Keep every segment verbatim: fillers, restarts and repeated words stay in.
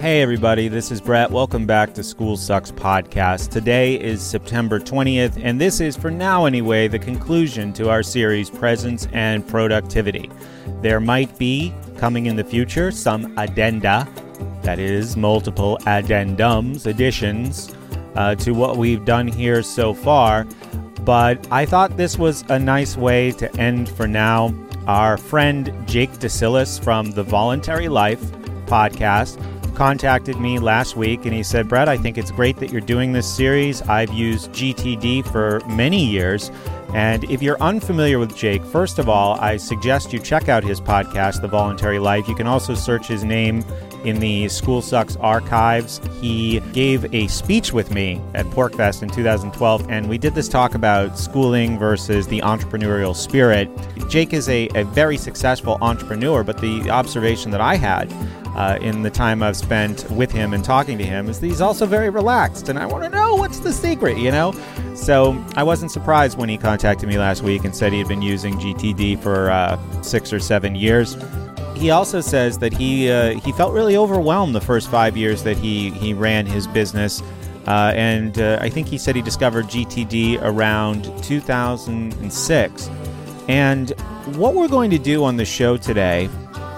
Hey everybody, this is Brett. Welcome back to School Sucks Podcast. Today is September twentieth, and this is, for now anyway, the conclusion to our series, Presence and Productivity. There might be, coming in the future, some addenda, that is, multiple addendums, additions, uh, to what we've done here so far, but I thought this was a nice way to end for now. Our friend Jake DeSillis from the Voluntary Life podcast contacted me last week, and he said, Brett, I think it's great that you're doing this series. I've used G T D for many years, and if you're unfamiliar with Jake, first of all, I suggest you check out his podcast, The Voluntary Life. You can also search his name in the School Sucks archives. He gave a speech with me at PorcFest in two thousand twelve, and we did this talk about schooling versus the entrepreneurial spirit. Jake is a, a very successful entrepreneur, but the observation that I had Uh, in the time I've spent with him and talking to him is that he's also very relaxed, and I want to know what's the secret, you know? So I wasn't surprised when he contacted me last week and said he had been using G T D for uh, six or seven years. He also says that he uh, he felt really overwhelmed the first five years that he, he ran his business, uh, and uh, I think he said he discovered G T D around two thousand six. And what we're going to do on the show today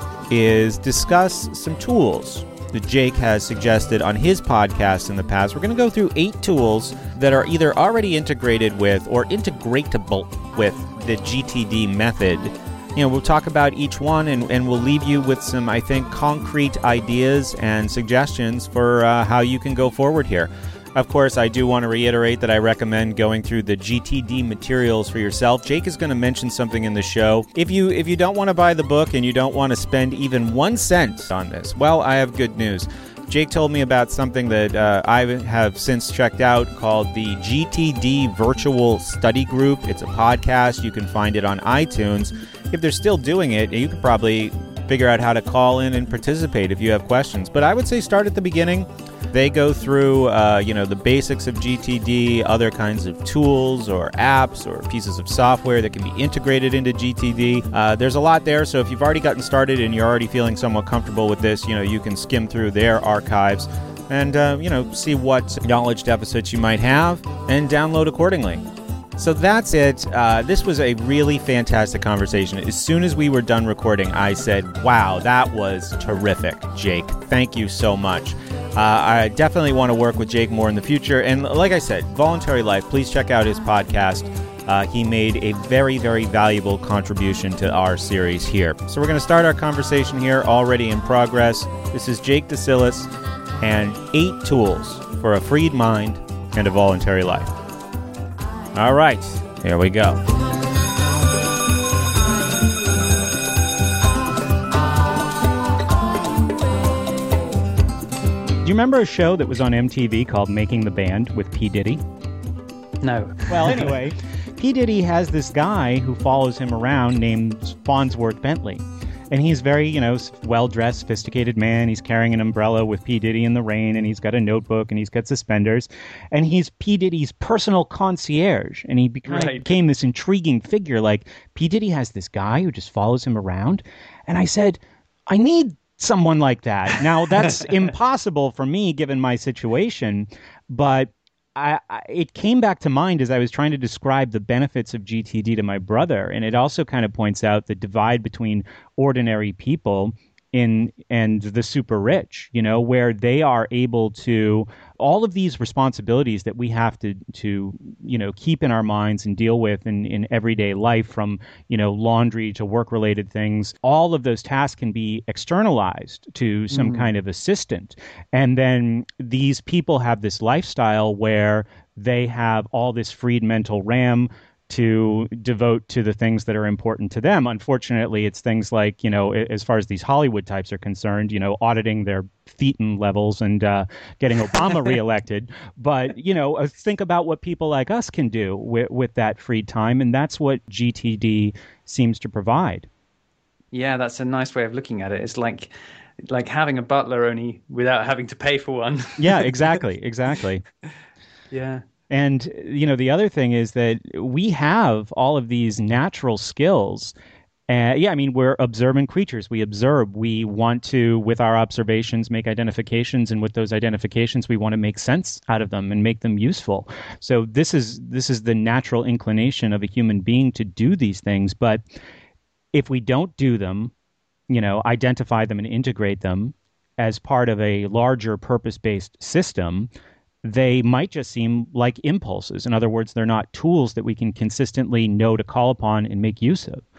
is discuss some tools that Jake has suggested on his podcast in the past. We're going to go through eight tools that are either already integrated with or integratable with the G T D method. You know, we'll talk about each one, and, and we'll leave you with some, I think, concrete ideas and suggestions for uh, how you can go forward here. Of course, I do want to reiterate that I recommend going through the G T D materials for yourself. Jake is going to mention something in the show. If you if you don't want to buy the book and you don't want to spend even one cent on this, well, I have good news. Jake told me about something that uh, I have since checked out called the G T D Virtual Study Group. It's a podcast. You can find it on iTunes. If they're still doing it, you could probably figure out how to call in and participate if you have questions. But I would say start at the beginning. They go through, uh, you know, the basics of G T D, other kinds of tools or apps or pieces of software that can be integrated into G T D. Uh, there's a lot there, so if you've already gotten started and you're already feeling somewhat comfortable with this, you know, you can skim through their archives and, uh, you know, see what knowledge deficits you might have and download accordingly. So that's it. Uh, this was a really fantastic conversation. As soon as we were done recording, I said, wow, that was terrific, Jake. Thank you so much. Uh, I definitely want to work with Jake more in the future. And like I said, Voluntary Life, please check out his podcast. Uh, he made a very, very valuable contribution to our series here. So we're going to start our conversation here, already in progress. This is Jake DeSillis and eight tools for a freed mind and a voluntary life. All right, here we go. Do you remember a show that was on M T V called Making the Band with P. Diddy? No. Well, anyway, P. Diddy has this guy who follows him around named Fonzworth Bentley. And he's very, you know, well-dressed, sophisticated man. He's carrying an umbrella with P. Diddy in the rain, and he's got a notebook, and he's got suspenders. And he's P. Diddy's personal concierge. And he became, right. became this intriguing figure. Like, P. Diddy has this guy who just follows him around. And I said, I need someone like that. Now, that's impossible for me, given my situation. But I, I, it came back to mind as I was trying to describe the benefits of G T D to my brother. And it also kind of points out the divide between ordinary people in and the super rich, you know, where they are able to, all of these responsibilities that we have to, to you know, keep in our minds and deal with in, in everyday life, from, you know, laundry to work-related things, all of those tasks can be externalized to some mm. kind of assistant. And then these people have this lifestyle where they have all this freed mental RAM to devote to the things that are important to them. Unfortunately, it's things like, you know, as far as these Hollywood types are concerned, you know, auditing their thetan levels and uh, getting Obama reelected. But, you know, think about what people like us can do with, with that free time. And that's what G T D seems to provide. Yeah, that's a nice way of looking at it. It's like like having a butler, only without having to pay for one. Yeah, exactly. Exactly. Yeah. And, you know, the other thing is that we have all of these natural skills And yeah, I mean, we're observant creatures. We observe. We want to, with our observations, make identifications, and with those identifications, we want to make sense out of them and make them useful. So this is this is the natural inclination of a human being to do these things. But if we don't do them, you know, identify them and integrate them as part of a larger purpose-based system, they might just seem like impulses. In other words, they're not tools that we can consistently know to call upon and make use of.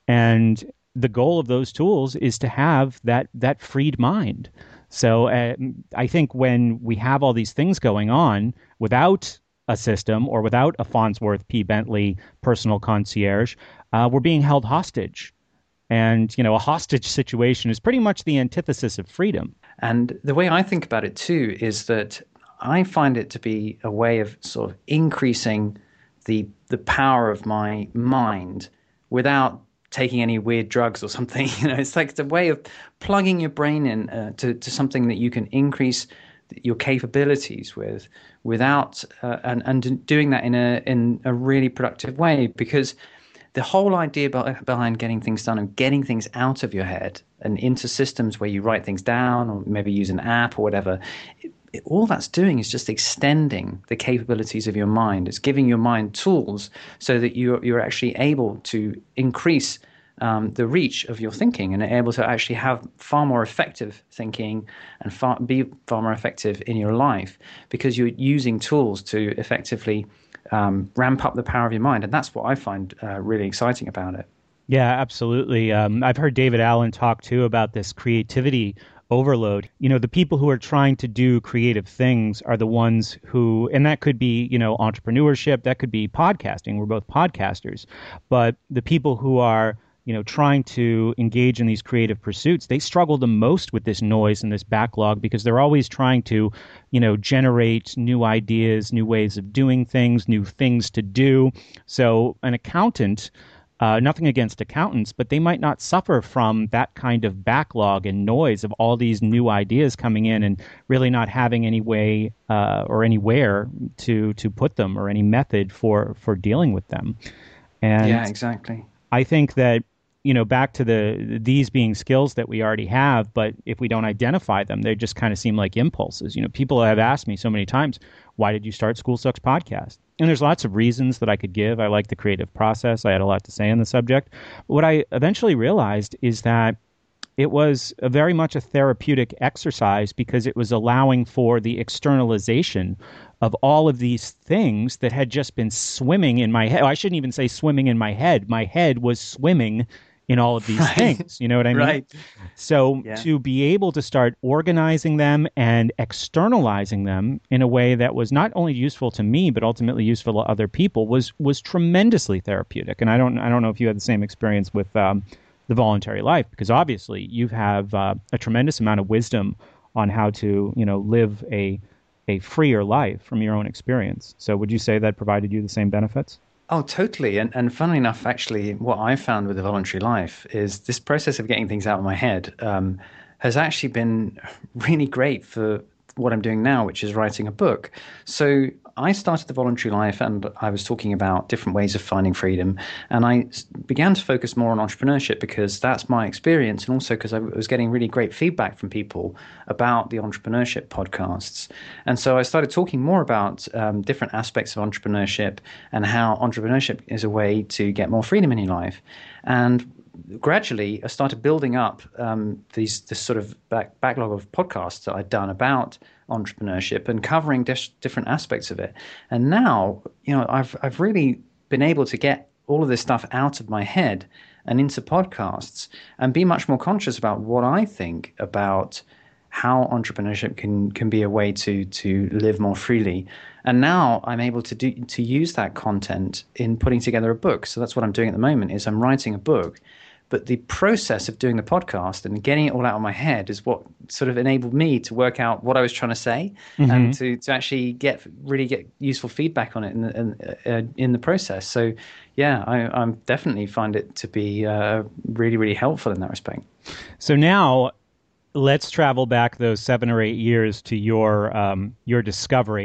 And the goal of those tools is to have that that freed mind. So uh, I think when we have all these things going on without a system or without a Farnsworth P. Bentley personal concierge, uh, we're being held hostage. And, you know, a hostage situation is pretty much the antithesis of freedom. And the way I think about it, too, is that I find it to be a way of sort of increasing the the power of my mind without taking any weird drugs or something. You know, it's like the way of plugging your brain in uh, to, to something that you can increase your capabilities with without uh, and, and doing that in a in a really productive way. Because the whole idea behind getting things done and getting things out of your head and into systems where you write things down or maybe use an app or whatever, it, it, all that's doing is just extending the capabilities of your mind. It's giving your mind tools so that you're, you're actually able to increase um, the reach of your thinking and able to actually have far more effective thinking and far, be far more effective in your life because you're using tools to effectively Um, ramp up the power of your mind. And that's what I find uh, really exciting about it. Yeah, absolutely. Um, I've heard David Allen talk too about this creativity overload. You know, the people who are trying to do creative things are the ones who, and that could be, you know, entrepreneurship, that could be podcasting. We're both podcasters. But the people who are, you know, trying to engage in these creative pursuits, they struggle the most with this noise and this backlog because they're always trying to, you know, generate new ideas, new ways of doing things, new things to do. So an accountant, uh, nothing against accountants, but they might not suffer from that kind of backlog and noise of all these new ideas coming in and really not having any way uh, or anywhere to to put them or any method for for dealing with them. And yeah, exactly. I think that, you know, back to the these being skills that we already have, but if we don't identify them, they just kind of seem like impulses. You know, people have asked me so many times, why did you start School Sucks Podcast? And there's lots of reasons that I could give. I like the creative process. I had a lot to say on the subject. What I eventually realized is that it was a very much a therapeutic exercise because it was allowing for the externalization of all of these things that had just been swimming in my head. Oh, I shouldn't even say swimming in my head. My head was swimming in all of these right. things. You know what I mean? Right. So yeah. to be able to start organizing them and externalizing them in a way that was not only useful to me, but ultimately useful to other people was was tremendously therapeutic. And I don't I don't know if you had the same experience with um, the voluntary life, because obviously you have uh, a tremendous amount of wisdom on how to, you know, live a a freer life from your own experience. So would you say that provided you the same benefits? Oh, totally. And and funnily enough, actually, what I found with the voluntary life is this process of getting things out of my head um, has actually been really great for what I'm doing now, which is writing a book. So I started the voluntary life and I was talking about different ways of finding freedom. And I began to focus more on entrepreneurship because that's my experience. And also because I was getting really great feedback from people about the entrepreneurship podcasts. And so I started talking more about um, different aspects of entrepreneurship and how entrepreneurship is a way to get more freedom in your life. And gradually I started building up um, these this sort of back, backlog of podcasts that I'd done about entrepreneurship and covering dis- different aspects of it. And now, you know, I've I've really been able to get all of this stuff out of my head and into podcasts and be much more conscious about what I think about how entrepreneurship can can be a way to to live more freely. And now I'm able to do to use that content in putting together a book. So that's what I'm doing at the moment is I'm writing a book. But the process of doing the podcast and getting it all out of my head is what sort of enabled me to work out what I was trying to say mm-hmm. and to, to actually get really get useful feedback on it in the, in, uh, in the process. So, yeah, I I'm definitely find it to be uh, really, really helpful in that respect. So now let's travel back those seven or eight years to your um, your discovery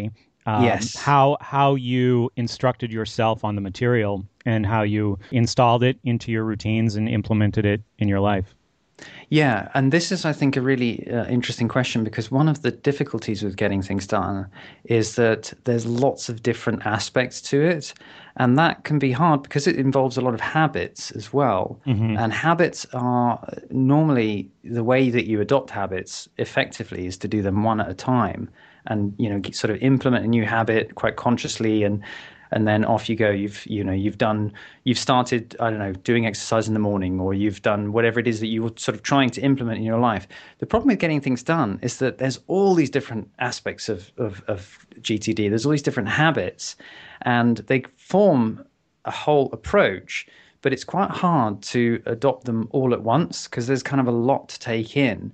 Um, yes. How how you instructed yourself on the material and how you installed it into your routines and implemented it in your life. Yeah, and this is, I think, a really uh, interesting question, because one of the difficulties with getting things done is that there's lots of different aspects to it, and that can be hard because it involves a lot of habits as well. Mm-hmm. And habits are normally the way that you adopt habits effectively is to do them one at a time, and you know, sort of implement a new habit quite consciously, and and then off you go. You've you know you've done you've started, I don't know, doing exercise in the morning, or you've done whatever it is that you were sort of trying to implement in your life. The problem with getting things done is that there's all these different aspects of of, of G T D. There's all these different habits, and they form a whole approach. But it's quite hard to adopt them all at once because there's kind of a lot to take in.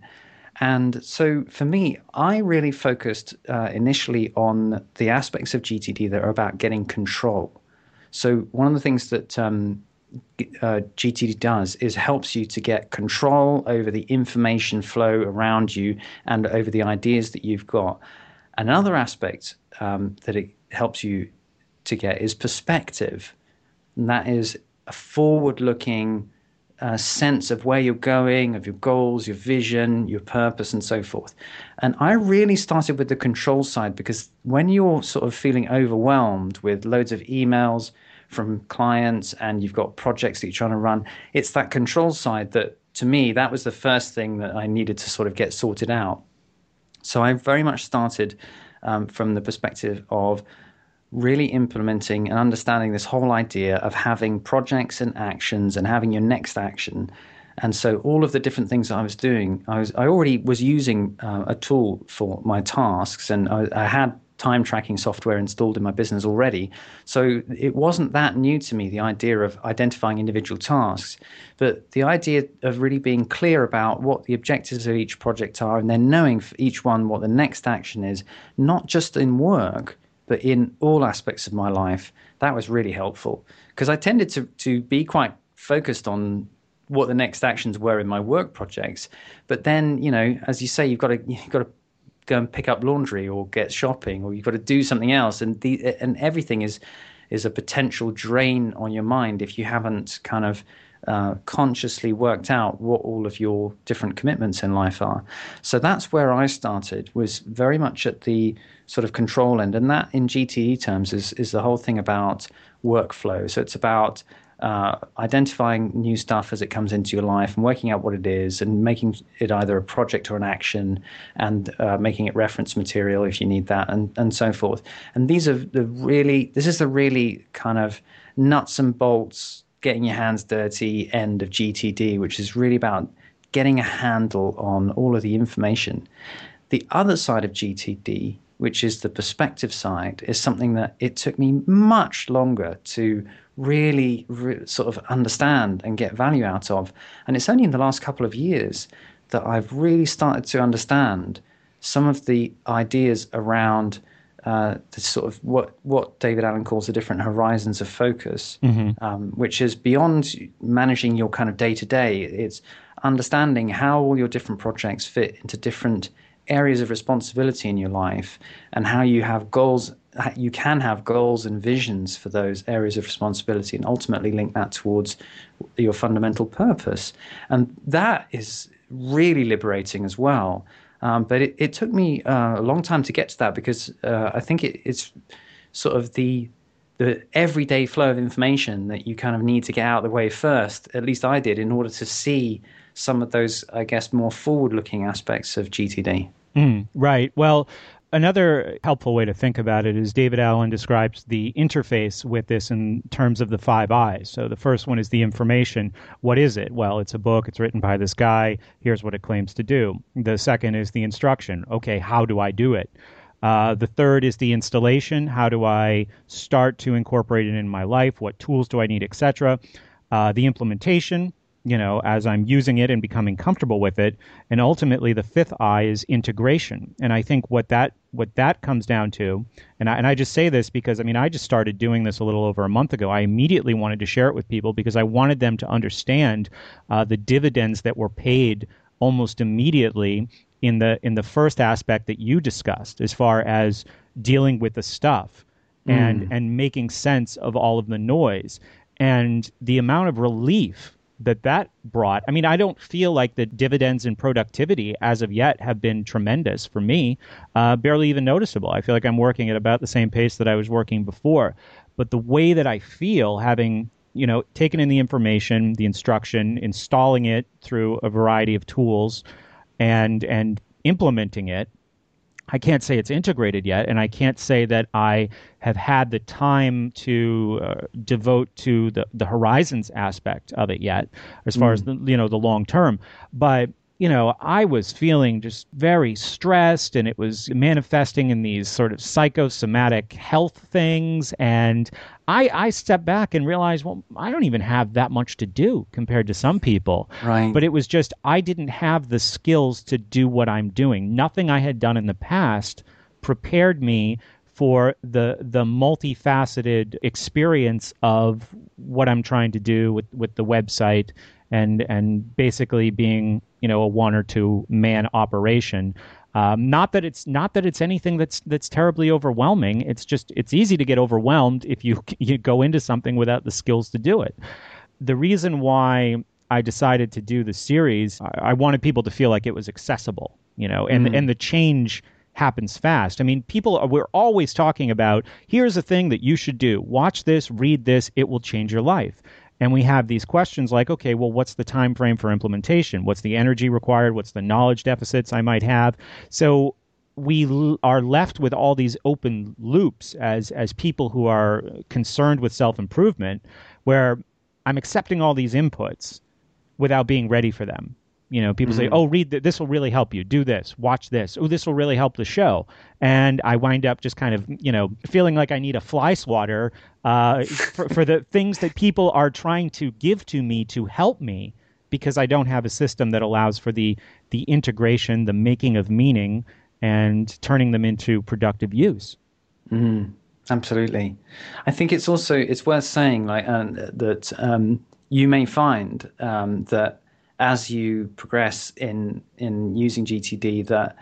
And so for me, I really focused uh, initially on the aspects of G T D that are about getting control. So one of the things that um, uh, G T D does is helps you to get control over the information flow around you and over the ideas that you've got. Another aspect um, that it helps you to get is perspective. And that is a forward-looking Uh, sense of where you're going, of your goals, your vision, your purpose, and so forth. And I really started with the control side, because when you're sort of feeling overwhelmed with loads of emails from clients and you've got projects that you're trying to run, it's that control side that, to me, that was the first thing that I needed to sort of get sorted out. So I very much started um, from the perspective of really implementing and understanding this whole idea of having projects and actions and having your next action. And so all of the different things that I was doing, I was I already was using uh, a tool for my tasks, and I, I had time tracking software installed in my business already. So it wasn't that new to me, the idea of identifying individual tasks, but the idea of really being clear about what the objectives of each project are, and then knowing for each one what the next action is, not just in work, but in all aspects of my life. That was really helpful, because I tended to to be quite focused on what the next actions were in my work projects. But then, you know, as you say, you've got to you've got to go and pick up laundry or get shopping, or you've got to do something else, and the and everything is is a potential drain on your mind if you haven't kind of uh, consciously worked out what all of your different commitments in life are. So that's where I started, was very much at the sort of control end. And that, in G T D terms, is is the whole thing about workflow. So it's about uh, identifying new stuff as it comes into your life and working out what it is, and making it either a project or an action, and uh, making it reference material if you need that, and, and so forth. And these are the really, this is the really kind of nuts and bolts, getting your hands dirty end of G T D, which is really about getting a handle on all of the information. The other side of G T D, which is the perspective side, is something that it took me much longer to really re- sort of understand and get value out of. And it's only in the last couple of years that I've really started to understand some of the ideas around uh, the sort of what, what David Allen calls the different horizons of focus, mm-hmm. um, which is beyond managing your kind of day-to-day. It's understanding how all your different projects fit into different areas of responsibility in your life, and how you have goals, you can have goals and visions for those areas of responsibility, and ultimately link that towards your fundamental purpose. And that is really liberating as well. Um, but it, it took me uh, a long time to get to that, because uh, I think it, it's sort of the the everyday flow of information that you kind of need to get out of the way first. At least I did, in order to see some of those, I guess, more forward-looking aspects of G T D. Mm, right. Well, another helpful way to think about it is David Allen describes the interface with this in terms of the five I's. So the first one is the information. What is it? Well, it's a book. It's written by this guy. Here's what it claims to do. The second is the instruction. Okay, how do I do it? Uh, the third is the installation. How do I start to incorporate it in my life? What tools do I need, et cetera? Uh, the implementation, you know, as I'm using it and becoming comfortable with it. And ultimately, the fifth I is integration. And I think what that what that comes down to, and I, and I just say this because, I mean, I just started doing this a little over a month ago. I immediately wanted to share it with people because I wanted them to understand uh, the dividends that were paid almost immediately in the in the first aspect that you discussed, as far as dealing with the stuff and Mm. and making sense of all of the noise, and the amount of relief that that brought. I mean, I don't feel like the dividends in productivity as of yet have been tremendous for me, uh, barely even noticeable. I feel like I'm working at about the same pace that I was working before. But the way that I feel, having, you know, taken in the information, the instruction, installing it through a variety of tools, and and implementing it, I can't say it's integrated yet, and I can't say that I have had the time to uh, devote to the, the horizons aspect of it yet, as far mm. as the, you know, the long term. But you know, I was feeling just very stressed, and it was manifesting in these sort of psychosomatic health things. And I, I stepped back and realized, well, I don't even have that much to do compared to some people. Right. But it was just, I didn't have the skills to do what I'm doing. Nothing I had done in the past prepared me for the the multifaceted experience of what I'm trying to do with, with the website, and and basically being, you know, a one or two man operation. Um, not that it's not that it's anything that's that's terribly overwhelming. It's just it's easy to get overwhelmed if you you go into something without the skills to do it. The reason why I decided to do the series, I, I wanted people to feel like it was accessible, you know, and mm-hmm. and the change happens fast. I mean, people are, we're always talking about, here's a thing that you should do. Watch this, read this, it will change your life. And we have these questions like, okay, well, what's the time frame for implementation? What's the energy required? What's the knowledge deficits I might have? So we l- are left with all these open loops as as people who are concerned with self-improvement, where I'm accepting all these inputs without being ready for them. You know, people mm-hmm. say, oh, read th- this will really help you. Do this. Watch this. Oh, this will really help the show. And I wind up just kind of, you know, feeling like I need a fly swatter uh, for, for the things that people are trying to give to me to help me, because I don't have a system that allows for the the integration, the making of meaning, and turning them into productive use. Mm, absolutely. I think it's also, it's worth saying like uh, that um, you may find um, that as you progress in in using G T D, that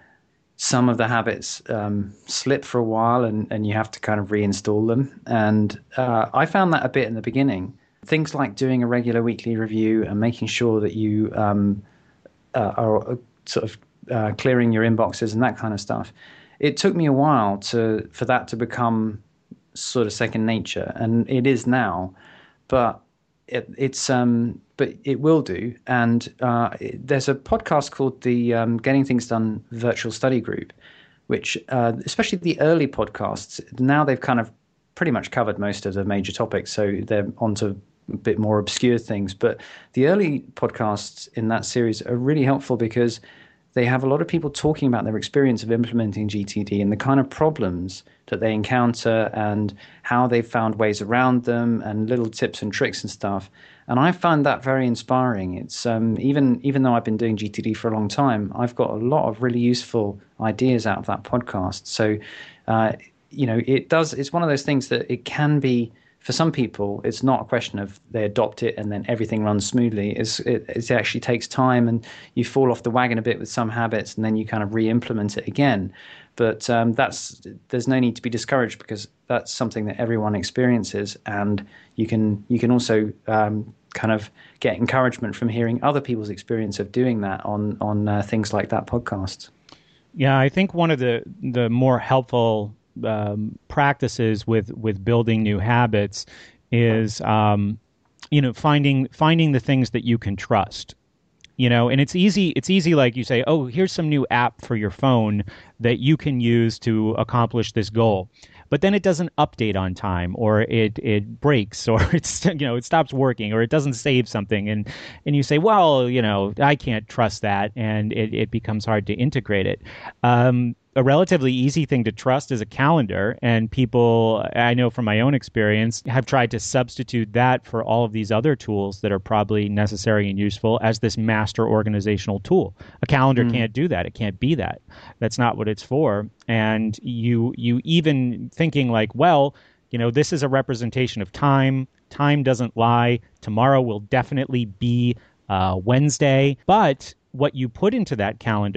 some of the habits um, slip for a while, and, and you have to kind of reinstall them. And uh, I found that a bit in the beginning. Things like doing a regular weekly review and making sure that you um, uh, are sort of uh, clearing your inboxes and that kind of stuff. It took me a while to for that to become sort of second nature, and it is now. But It, it's um, but it will do. And uh, it, there's a podcast called the um, Getting Things Done Virtual Study Group, which uh, especially the early podcasts, now they've kind of pretty much covered most of the major topics, so they're onto a bit more obscure things. But the early podcasts in that series are really helpful because they have a lot of people talking about their experience of implementing G T D and the kind of problems that they encounter and how they've found ways around them and little tips and tricks and stuff. And I find that very inspiring. It's um, even even though I've been doing G T D for a long time, I've got a lot of really useful ideas out of that podcast. So, uh, you know, it does. It's one of those things that it can be. For some people, it's not a question of they adopt it and then everything runs smoothly. It's, it, it actually takes time, and you fall off the wagon a bit with some habits, and then you kind of re-implement it again. But um, that's there's no need to be discouraged, because that's something that everyone experiences, and you can you can also um, kind of get encouragement from hearing other people's experience of doing that on on uh, things like that podcast. Yeah, I think one of the the more helpful Um, practices with with building new habits is um, you know finding finding the things that you can trust, you know and it's easy it's easy like you say, oh, here's some new app for your phone that you can use to accomplish this goal, but then it doesn't update on time, or it it breaks, or it's you know it stops working, or it doesn't save something, and and you say, well, you know I can't trust that, and it, it becomes hard to integrate it. Um, A relatively easy thing to trust is a calendar, and people, I know from my own experience, have tried to substitute that for all of these other tools that are probably necessary and useful as this master organizational tool. A calendar mm. can't do that. It can't be that. That's not what it's for. And you you even thinking like, well, you know, this is a representation of time. Time doesn't lie. Tomorrow will definitely be uh, Wednesday. But what you put into that calendar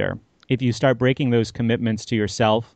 if you start breaking those commitments to yourself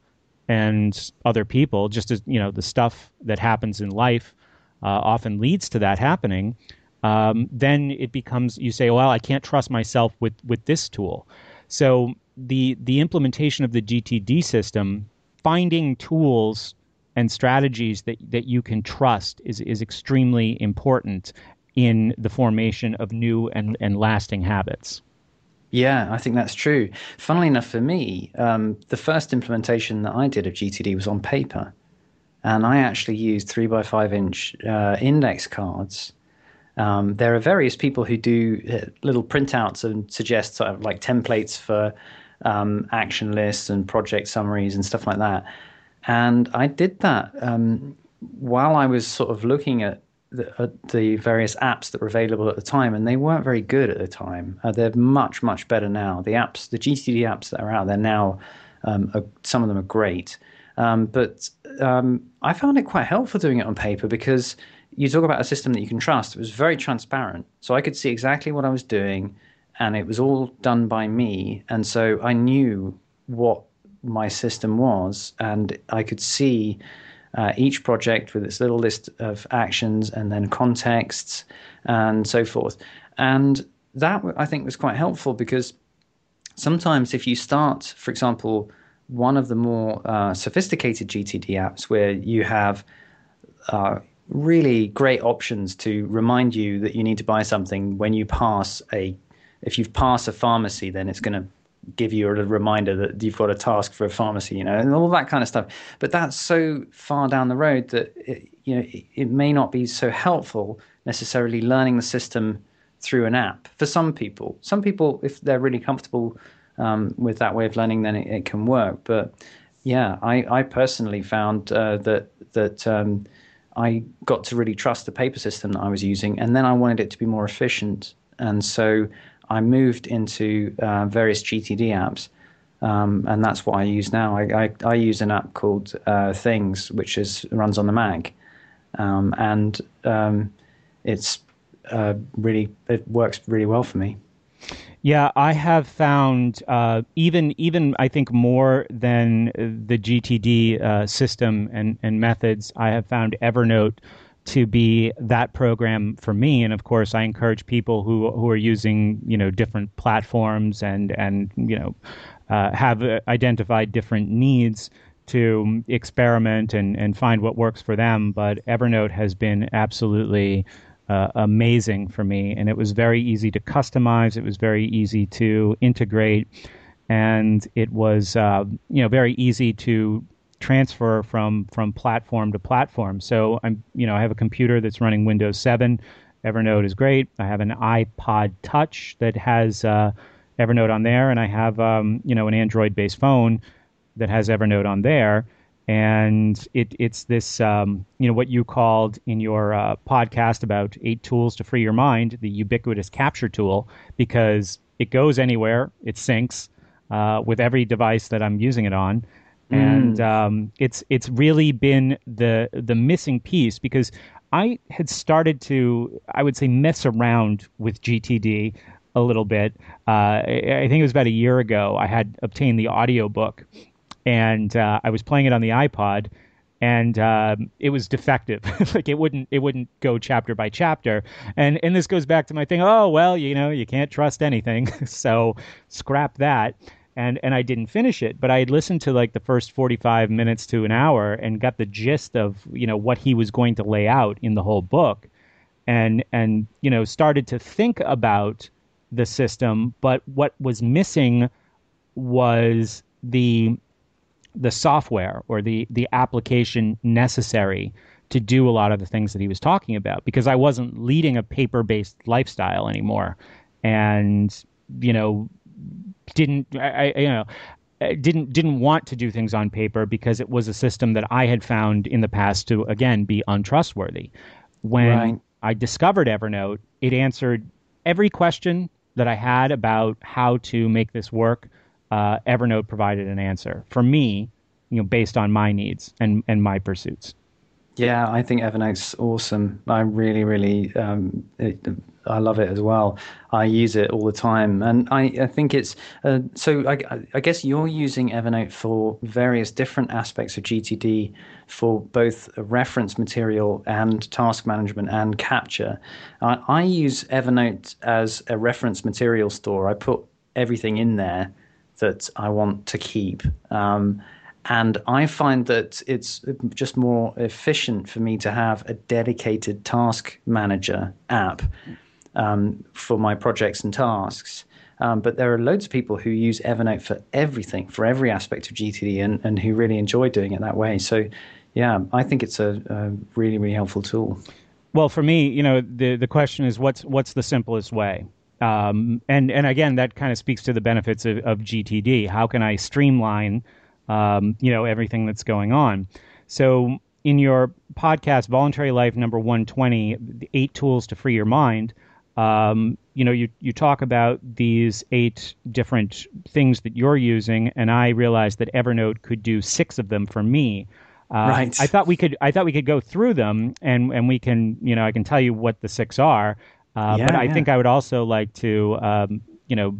and other people, just as, you know, the stuff that happens in life uh, often leads to that happening, um, then it becomes, you say, well, I can't trust myself with, with this tool. So the the implementation of the G T D system, finding tools and strategies that, that you can trust is, is extremely important in the formation of new and, and lasting habits. Yeah, I think that's true. Funnily enough, for me, um, the first implementation that I did of G T D was on paper. And I actually used three by five inch uh, index cards. Um, there are various people who do uh, little printouts and suggest sort of like templates for um, action lists and project summaries and stuff like that. And I did that um, while I was sort of looking at the, at the various apps that were available at the time, and they weren't very good at the time. Uh, they're much, much better now. The apps, the G T D apps that are out there now, um, are, some of them are great. Um, but um, I found it quite helpful doing it on paper because you talk about a system that you can trust. It was very transparent. So I could see exactly what I was doing, and it was all done by me. And so I knew what my system was, and I could see uh, each project with its little list of actions and then contexts and so forth. And that, I think, was quite helpful because sometimes if you start, for example, one of the more uh, sophisticated G T D apps where you have uh, really great options to remind you that you need to buy something when you pass a, if you've passed a pharmacy, then it's going to give you a reminder that you've got a task for a pharmacy, you know, and all that kind of stuff. But that's so far down the road that, it, you know, it, it may not be so helpful necessarily learning the system through an app. For some people, some people, if they're really comfortable um, with that way of learning, then it, it can work. But yeah, I, I personally found uh, that that um, I got to really trust the paper system that I was using, and then I wanted it to be more efficient. And so I moved into uh, various G T D apps, um, and that's what I use now. I, I, I use an app called uh, Things, which is runs on the Mac, um, and um, it's uh, really it works really well for me. Yeah, I have found uh, even even I think more than the G T D uh, system and, and methods, I have found Evernote to be that program for me. And of course, I encourage people who who are using, you know, different platforms and and you know uh, have identified different needs to experiment and and find what works for them. But Evernote has been absolutely Uh, amazing for me, and it was very easy to customize. It was very easy to integrate, and it was uh, you know very easy to transfer from from platform to platform. So I'm you know I have a computer that's running Windows seven. Evernote is great. I have an iPod Touch that has uh, Evernote on there, and I have um, you know an Android-based phone that has Evernote on there. And it, it's this, um, you know, what you called in your uh, podcast about eight tools to free your mind, the ubiquitous capture tool, because it goes anywhere, it syncs uh, with every device that I'm using it on. Mm. And um, it's it's really been the the missing piece, because I had started to, I would say, mess around with G T D a little bit. Uh, I think it was about a year ago. I had obtained the audiobook. And uh, I was playing it on the iPod, and um, it was defective. Like it wouldn't, it wouldn't go chapter by chapter. And and this goes back to my thing. Oh well, you know, you can't trust anything, so scrap that. And and I didn't finish it, but I had listened to like the first forty-five minutes to an hour and got the gist of you know what he was going to lay out in the whole book, and and you know started to think about the system. But what was missing was the the software or the the application necessary to do a lot of the things that he was talking about, because I wasn't leading a paper-based lifestyle anymore, and you know didn't I, I you know didn't didn't want to do things on paper because it was a system that I had found in the past to again be untrustworthy. When right. I discovered Evernote, it answered every question that I had about how to make this work. Uh, Evernote provided an answer for me, you know, based on my needs and, and my pursuits. Yeah, I think Evernote's awesome. I really, really um, it, I love it as well. I use it all the time, and I, I think it's uh, so. I, I guess you're using Evernote for various different aspects of G T D, for both reference material and task management and capture. I, I use Evernote as a reference material store. I put everything in there that I want to keep. Um, And I find that it's just more efficient for me to have a dedicated task manager app um, for my projects and tasks. Um, but there are loads of people who use Evernote for everything, for every aspect of G T D, and, and who really enjoy doing it that way. So, yeah, I think it's a, a really, really helpful tool. Well, for me, you know, the the question is what's what's the simplest way? Um, and, and again, that kind of speaks to the benefits of, of G T D. How can I streamline Um, you know, everything that's going on. So in your podcast, Voluntary Life number one twenty, the eight tools to free your mind, um, you know, you, you talk about these eight different things that you're using, and I realized that Evernote could do six of them for me. Uh, right. I thought we could, I thought we could go through them, and, and we can, you know, I can tell you what the six are. Uh, yeah, but I yeah. think I would also like to, um, you know,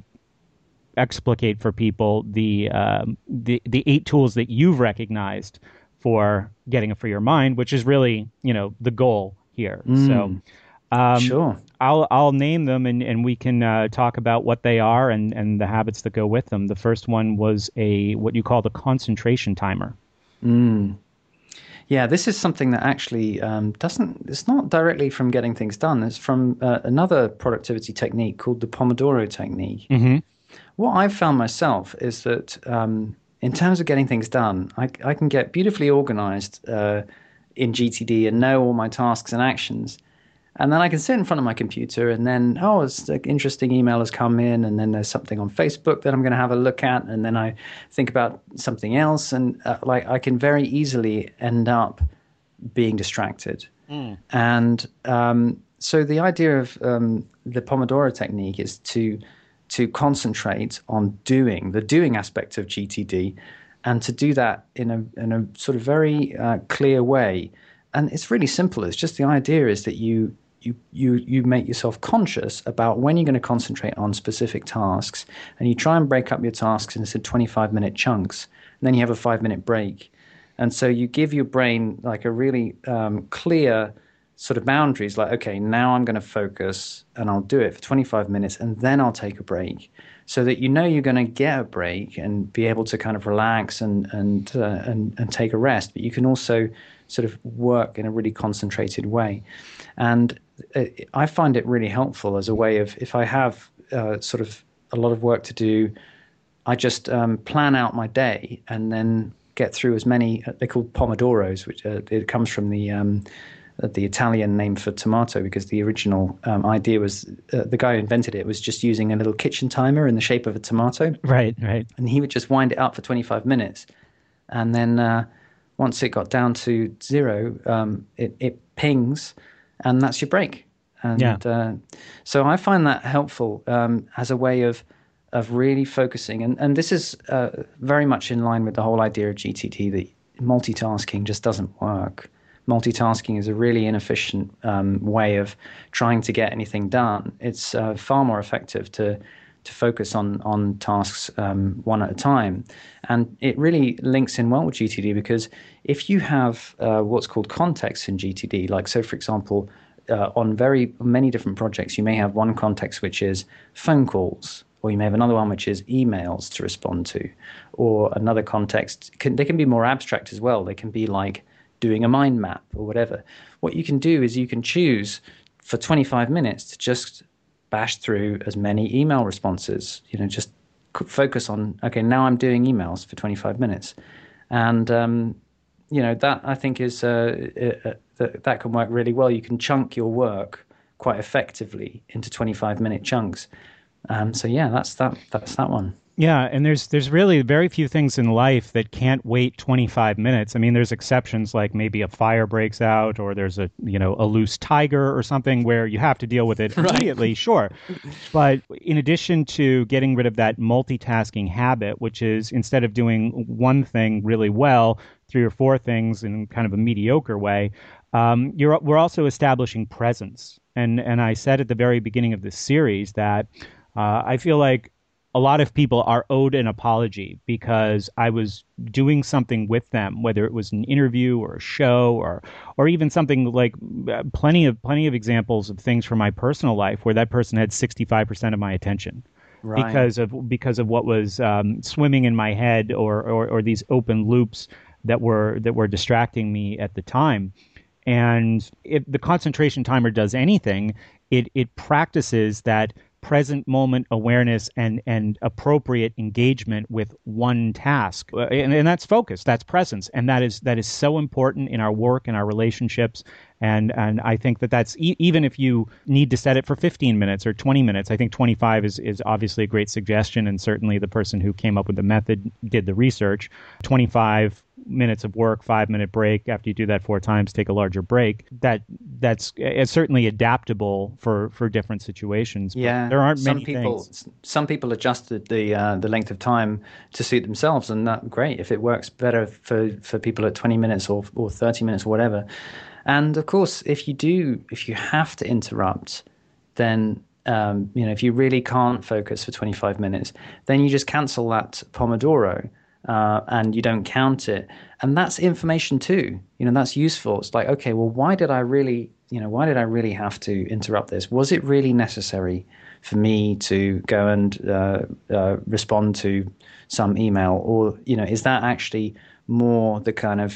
explicate for people the um, the the eight tools that you've recognized for getting a freer mind, which is really, you know, the goal here. Mm, so um, sure, I'll I'll name them, and and we can uh, talk about what they are and and the habits that go with them. The first one was a what you call the concentration timer. Mm. Yeah, this is something that actually um, doesn't, it's not directly from getting things done. It's from uh, another productivity technique called the Pomodoro technique. Mm-hmm. What I've found myself is that um, in terms of getting things done, I, I can get beautifully organized uh, in G T D and know all my tasks and actions. And then I can sit in front of my computer and then, oh, it's an interesting email has come in, and then there's something on Facebook that I'm going to have a look at, and then I think about something else, and uh, like I can very easily end up being distracted. Mm. And um, so the idea of um, the Pomodoro technique is to to concentrate on doing, the doing aspect of G T D, and to do that in a in a sort of very uh, clear way. And it's really simple. It's just the idea is that you you you you make yourself conscious about when you're going to concentrate on specific tasks, and you try and break up your tasks into twenty-five minute chunks, and then you have a five minute break. And so you give your brain like a really um, clear sort of boundaries, like, okay, now I'm going to focus and I'll do it for twenty-five minutes, and then I'll take a break, so that you know you're going to get a break and be able to kind of relax and and uh, and, and take a rest. But you can also sort of work in a really concentrated way. And I find it really helpful as a way of, if I have uh, sort of a lot of work to do, I just um, plan out my day and then get through as many, they're called Pomodoros, which uh, it comes from the um, the Italian name for tomato, because the original um, idea was, uh, the guy who invented it was just using a little kitchen timer in the shape of a tomato. Right, right. And he would just wind it up for twenty-five minutes. And then uh, once it got down to zero, um, it, it pings, and that's your break. And yeah. uh, so I find that helpful um, as a way of of really focusing. And, and this is uh, very much in line with the whole idea of G T D, that multitasking just doesn't work. Multitasking is a really inefficient um, way of trying to get anything done. It's uh, far more effective to to focus on on tasks um, one at a time. And it really links in well with G T D, because if you have uh, what's called context in G T D, like, so for example, uh, on very many different projects, you may have one context which is phone calls, or you may have another one which is emails to respond to, or another context, can, they can be more abstract as well. They can be like doing a mind map or whatever. What you can do is you can choose for twenty-five minutes to just bash through as many email responses, you know, just focus on, okay, now I'm doing emails for twenty-five minutes. And, um, you know, that I think is, uh, uh, that, that can work really well. You can chunk your work quite effectively into twenty-five minute chunks. Um, so yeah, that's that, that's that one. Yeah, and there's there's really very few things in life that can't wait twenty-five minutes. I mean, there's exceptions, like maybe a fire breaks out, or there's a, you know, a loose tiger or something where you have to deal with it immediately, right. Sure. But in addition to getting rid of that multitasking habit, which is instead of doing one thing really well, three or four things in kind of a mediocre way, um, you're we're also establishing presence. And and I said at the very beginning of this series that uh, I feel like a lot of people are owed an apology because I was doing something with them, whether it was an interview or a show or or even something like uh, plenty of plenty of examples of things from my personal life where that person had sixty-five percent of my attention. Right. Because of because of what was um, swimming in my head or, or or these open loops that were that were distracting me at the time. And if the concentration timer does anything, it it practices that present moment awareness and and appropriate engagement with one task, and, and that's focus, that's presence, and that is that is so important in our work and our relationships. And and I think that that's e- even if you need to set it for fifteen minutes or twenty minutes, I think twenty-five is is obviously a great suggestion, and certainly the person who came up with the method did the research. twenty-five minutes of work, five minute break. After you do that four times, take a larger break. That that's it's certainly adaptable for, for different situations. Yeah, there aren't some many people. things. Some people adjusted the uh, the length of time to suit themselves, and that great. If it works better for, for people at twenty minutes or or thirty minutes or whatever. And of course, if you do, if you have to interrupt, then um, you know if you really can't focus for twenty-five minutes, then you just cancel that Pomodoro. Uh, and you don't count it. And that's information too. You know, that's useful. It's like, okay, well, why did I really, you know, why did I really have to interrupt this? Was it really necessary for me to go and uh, uh, respond to some email? Or, you know, is that actually more the kind of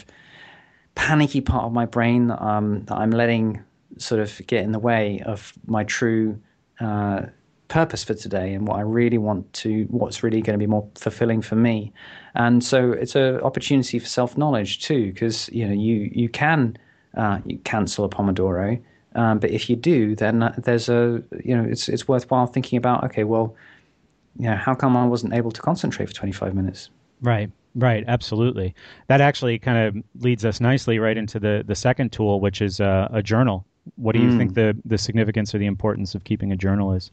panicky part of my brain that, um, that I'm letting sort of get in the way of my true uh purpose for today and what I really want to, what's really going to be more fulfilling for me. And so it's an opportunity for self-knowledge too, because, you know, you, you can uh, you cancel a Pomodoro, um, but if you do, then there's a, you know, it's it's worthwhile thinking about, okay, well, you know, how come I wasn't able to concentrate for twenty-five minutes? Right. Right, absolutely. That actually kind of leads us nicely right into the, the second tool, which is uh, a journal. What do you mm. think the, the significance or the importance of keeping a journal is?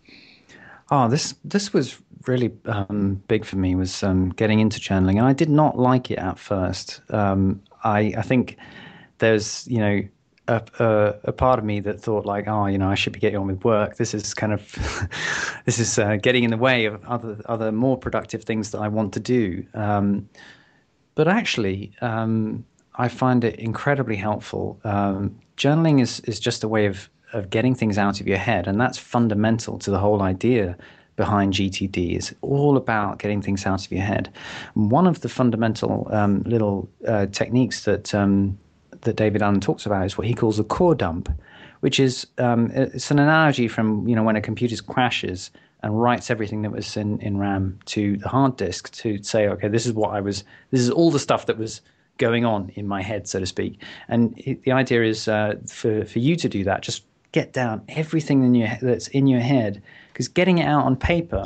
Oh, this this was really um, big for me, was um, getting into journaling. And I did not like it at first. Um, I, I think there's, you know, a, a, a part of me that thought like, oh, you know, I should be getting on with work. This is kind of, this is uh, getting in the way of other other more productive things that I want to do. Um, but actually, um, I find it incredibly helpful. Um, journaling is is just a way of of getting things out of your head. And that's fundamental to the whole idea behind G T D. It's all about getting things out of your head. One of the fundamental um, little uh, techniques that um, that David Allen talks about is what he calls a core dump, which is um, it's an analogy from, you know, when a computer crashes and writes everything that was in, in RAM to the hard disk to say, okay, this is what I was, this is all the stuff that was going on in my head, so to speak. And it, the idea is uh, for, for you to do that, just get down everything in your that's in your head, because getting it out on paper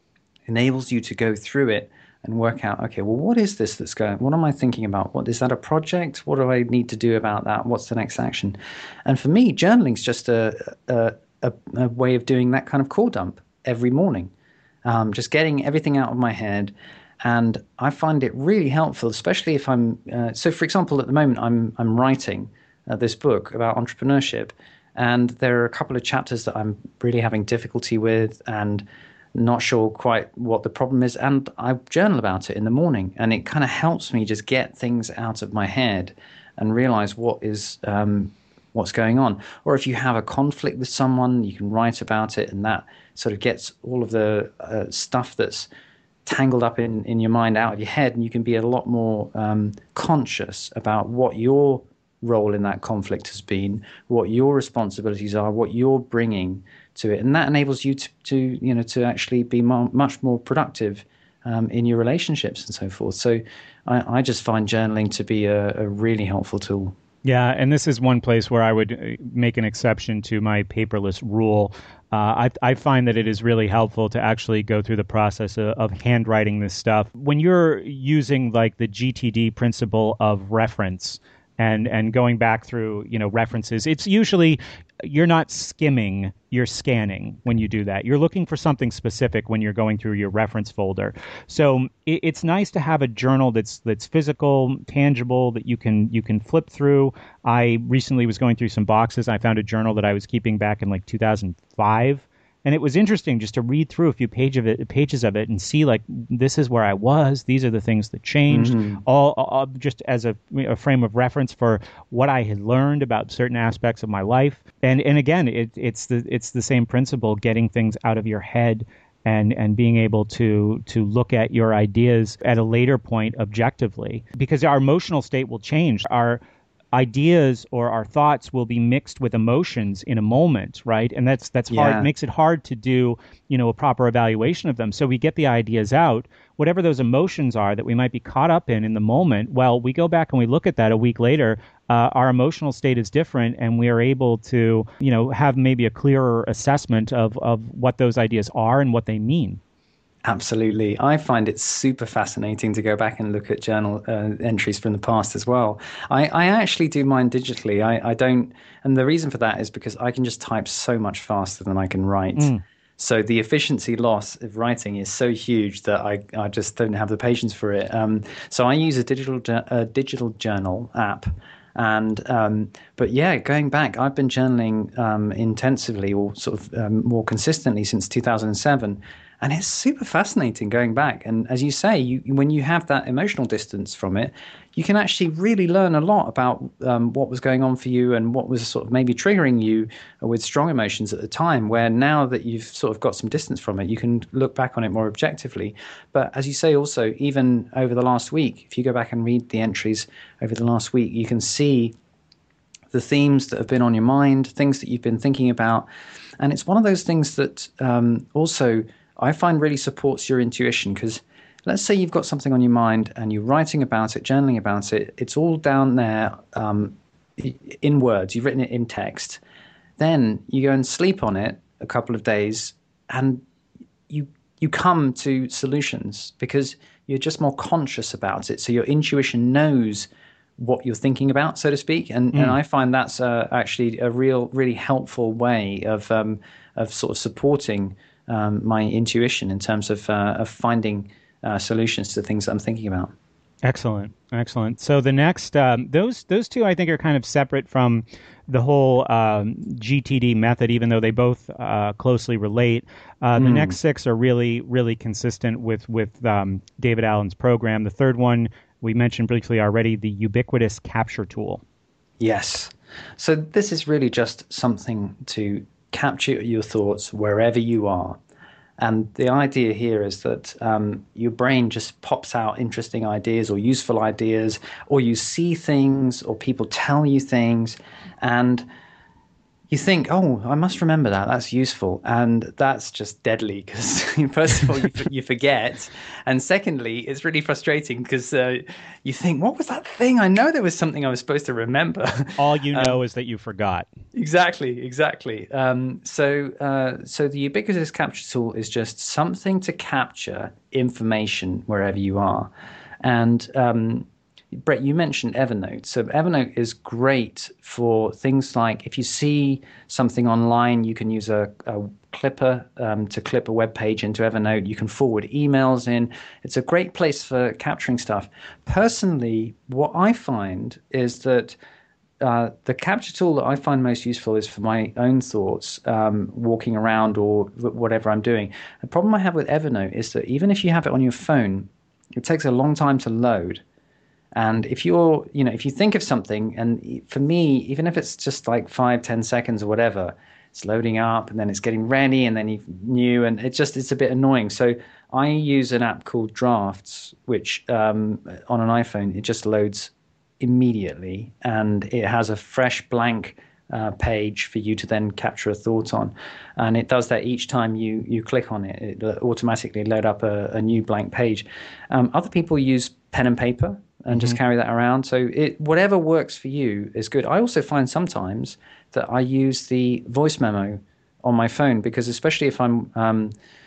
enables you to go through it and work out, okay, well, what is this that's going, what am I thinking about? What is that, a project? What do I need to do about that? What's the next action? And for me, journaling's just a, a, a, a way of doing that kind of core dump every morning, um, just getting everything out of my head. And I find it really helpful, especially if I'm, uh, so for example, at the moment, I'm, I'm writing uh, this book about entrepreneurship. And there are a couple of chapters that I'm really having difficulty with and not sure quite what the problem is. And I journal about it in the morning. And it kind of helps me just get things out of my head and realize what is um, what's going on. Or if you have a conflict with someone, you can write about it. And that sort of gets all of the uh, stuff that's tangled up in, in your mind out of your head. And you can be a lot more um, conscious about what your role in that conflict has been, what your responsibilities are, what you're bringing to it, and that enables you to, to you know, to actually be more, much more productive um, in your relationships and so forth. So, I, I just find journaling to be a, a really helpful tool. Yeah, and this is one place where I would make an exception to my paperless rule. Uh, I, I find that it is really helpful to actually go through the process of, of handwriting this stuff. When you're using like the G T D principle of reference, and and going back through, you know, references. It's usually, you're not skimming, you're scanning when you do that. You're looking for something specific when you're going through your reference folder. So it, it's nice to have a journal that's that's physical, tangible, that you can you can flip through. I recently was going through some boxes. I found a journal that I was keeping back in like two thousand five. And it was interesting just to read through a few page of it, pages of it and see, like, this is where I was. These are the things that changed, mm-hmm. all, all just as a, a frame of reference for what I had learned about certain aspects of my life. And and again, it, it's the it's the same principle: getting things out of your head and and being able to to look at your ideas at a later point objectively, because our emotional state will change. Our ideas or our thoughts will be mixed with emotions in a moment, right? And that's that's hard. Yeah. It makes it hard to do, you know, a proper evaluation of them. So we get the ideas out, whatever those emotions are that we might be caught up in in the moment. Well, we go back and we look at that a week later. Uh, our emotional state is different, and we are able to, you know, have maybe a clearer assessment of of what those ideas are and what they mean. Absolutely. I find it super fascinating to go back and look at journal uh, entries from the past as well. I, I actually do mine digitally. I, I don't, and the reason for that is because I can just type so much faster than I can write. Mm. So the efficiency loss of writing is so huge that I, I just don't have the patience for it. Um, so I use a digital a digital journal app. And um, but yeah, going back, I've been journaling um, intensively or sort of um, more consistently since two thousand seven. And it's super fascinating going back. And as you say, you, when you have that emotional distance from it, you can actually really learn a lot about um, what was going on for you and what was sort of maybe triggering you with strong emotions at the time, where now that you've sort of got some distance from it, you can look back on it more objectively. But as you say, also, even over the last week, if you go back and read the entries over the last week, you can see the themes that have been on your mind, things that you've been thinking about. And it's one of those things that um, also I find really supports your intuition, because let's say you've got something on your mind and you're writing about it, journaling about it. It's all down there um, in words. You've written it in text. Then you go and sleep on it a couple of days, and you you come to solutions because you're just more conscious about it. So your intuition knows what you're thinking about, so to speak. And mm. and I find that's uh, actually a real, really helpful way of um, of sort of supporting Um, my intuition in terms of uh, of finding uh, solutions to things that I'm thinking about. Excellent, excellent. So the next, um, those those two I think are kind of separate from the whole um, G T D method, even though they both uh, closely relate. Uh, the mm. next six are really, really consistent with with um, David Allen's program. The third one we mentioned briefly already, the ubiquitous capture tool. Yes. So this is really just something to capture your thoughts wherever you are. And the idea here is that um, your brain just pops out interesting ideas or useful ideas, or you see things or people tell you things, and you think, oh, I must remember that. That's useful. And that's just deadly because, first of all, you, you forget. And secondly, it's really frustrating because uh, you think, what was that thing? I know there was something I was supposed to remember. All you know um, is that you forgot. Exactly, exactly. Um, so, uh, so the ubiquitous capture tool is just something to capture information wherever you are. And um Brett, you mentioned Evernote. So Evernote is great for things like if you see something online, you can use a, a clipper um, to clip a web page into Evernote. You can forward emails in. It's a great place for capturing stuff. Personally, what I find is that uh, the capture tool that I find most useful is for my own thoughts, um, walking around or whatever I'm doing. The problem I have with Evernote is that even if you have it on your phone, it takes a long time to load. And if you're, you know, if you think of something, and for me, even if it's just like five, ten seconds or whatever, it's loading up and then it's getting ready and then you new, and it just, it's a bit annoying. So I use an app called Drafts, which um, on an iPhone, it just loads immediately and it has a fresh blank uh, page for you to then capture a thought on. And it does that each time you, you click on it. It automatically load up a, a new blank page. Um, other people use pen and paper and mm-hmm. just carry that around. So it whatever works for you is good. I also find sometimes that I use the voice memo on my phone because especially if I'm um,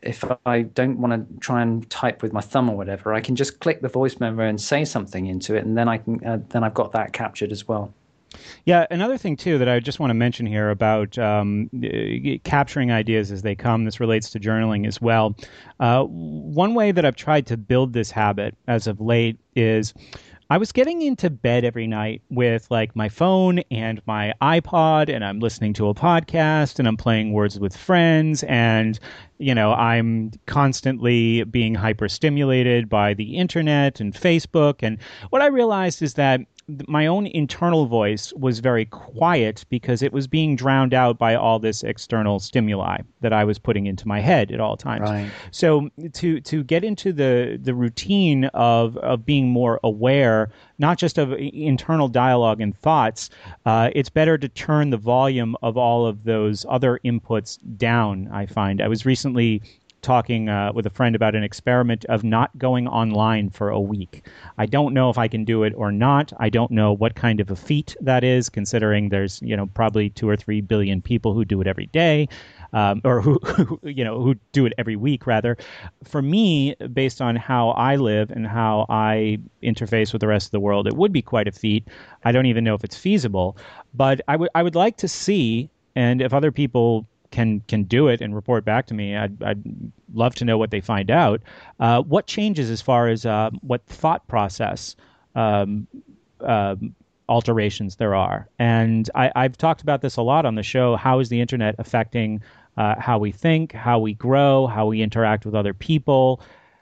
if I don't want to try and type with my thumb or whatever, I can just click the voice memo and say something into it, and then I can uh, then I've got that captured as well. Yeah, another thing, too, that I just want to mention here about um, capturing ideas as they come, this relates to journaling as well. Uh, one way that I've tried to build this habit as of late is I was getting into bed every night with like my phone and my iPod, and I'm listening to a podcast, and I'm playing Words with Friends, and, you know, I'm constantly being hyper-stimulated by the internet and Facebook. And what I realized is that my own internal voice was very quiet because it was being drowned out by all this external stimuli that I was putting into my head at all times. Right. So to to get into the the routine of of being more aware, not just of internal dialogue and thoughts, uh, it's better to turn the volume of all of those other inputs down, I find. I was recently talking uh, with a friend about an experiment of not going online for a week. I don't know if I can do it or not. I don't know what kind of a feat that is, considering there's, you know, probably two or three billion people who do it every day, um, or who, who, you know, who do it every week, rather. For me, based on how I live and how I interface with the rest of the world, it would be quite a feat. I don't even know if it's feasible, but I would I would like to see, and if other people can can do it and report back to me, I'd, I'd love to know what they find out. Uh, what changes as far as uh, what thought process um, uh, alterations there are? And I, I've talked about this a lot on the show. How is the internet affecting uh, how we think, how we grow, how we interact with other people?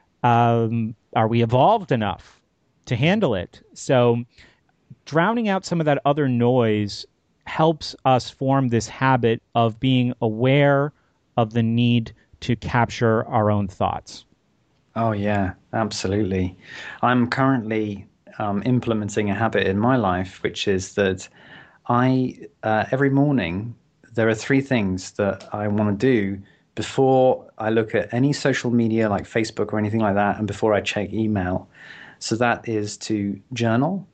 Um, are we evolved enough to handle it? So drowning out some of that other noise helps us form this habit of being aware of the need to capture our own thoughts. Oh, yeah, absolutely. I'm currently um, implementing a habit in my life, which is that I, uh, every morning, there are three things that I want to do before I look at any social media like Facebook or anything like that, and before I check email. So that is to journal,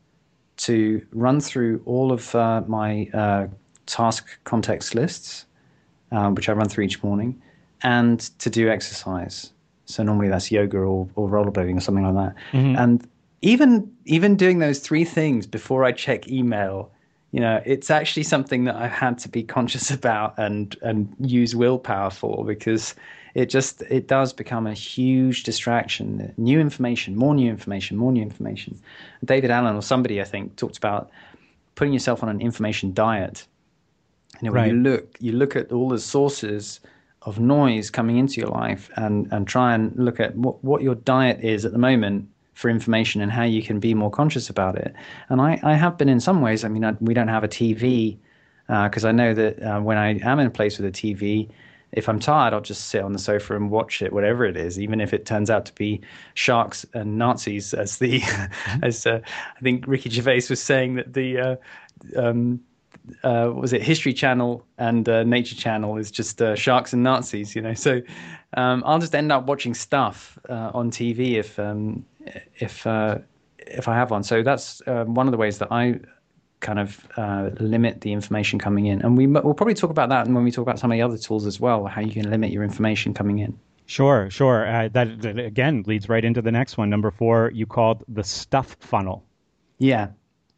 to run through all of uh, my uh, task context lists, um, which I run through each morning, and to do exercise. So normally that's yoga or, or rollerblading or something like that. Mm-hmm. And even even doing those three things before I check email, you know, it's actually something that I've had to be conscious about and and use willpower for, because it just it does become a huge distraction. New information, more new information, more new information. David Allen or somebody, I think, talked about putting yourself on an information diet. You know, right. When you look you look at all the sources of noise coming into your life and and try and look at what, what your diet is at the moment for information and how you can be more conscious about it. And I, I have been in some ways. I mean, I, we don't have a T V because uh, I know that uh, when I am in a place with a T V, if I'm tired, I'll just sit on the sofa and watch it, whatever it is, even if it turns out to be sharks and Nazis, as the as uh, I think Ricky Gervais was saying that the uh, um, uh, what was it History Channel and uh, Nature Channel is just uh, sharks and Nazis, you know. So um, I'll just end up watching stuff uh, on T V if um, if uh, if I have one. So that's uh, one of the ways that I kind of uh, limit the information coming in. And we, we'll probably talk about that when we talk about some of the other tools as well, how you can limit your information coming in. Sure, sure. Uh, that, that, again, leads right into the next one. Number four, you called the stuff funnel. Yeah.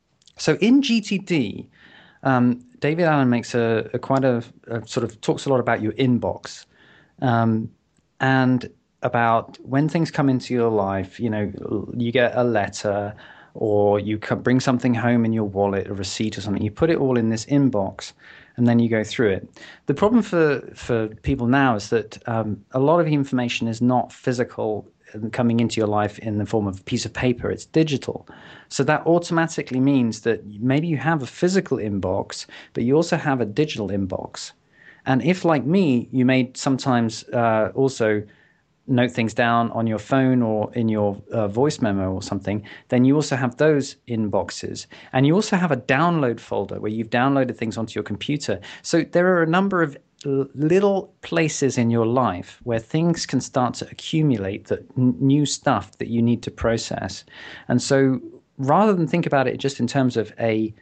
So in G T D, um, David Allen makes a, a quite a, a sort of talks a lot about your inbox um, and about when things come into your life. You know, you get a letter, or you bring something home in your wallet, a receipt or something. You put it all in this inbox, and then you go through it. The problem for, for people now is that um, a lot of information is not physical coming into your life in the form of a piece of paper. It's digital. So that automatically means that maybe you have a physical inbox, but you also have a digital inbox. And if, like me, you may sometimes uh, also note things down on your phone or in your uh, voice memo or something, then you also have those inboxes. And you also have a download folder where you've downloaded things onto your computer. So there are a number of l- little places in your life where things can start to accumulate, that n- new stuff that you need to process. And so rather than think about it just in terms of a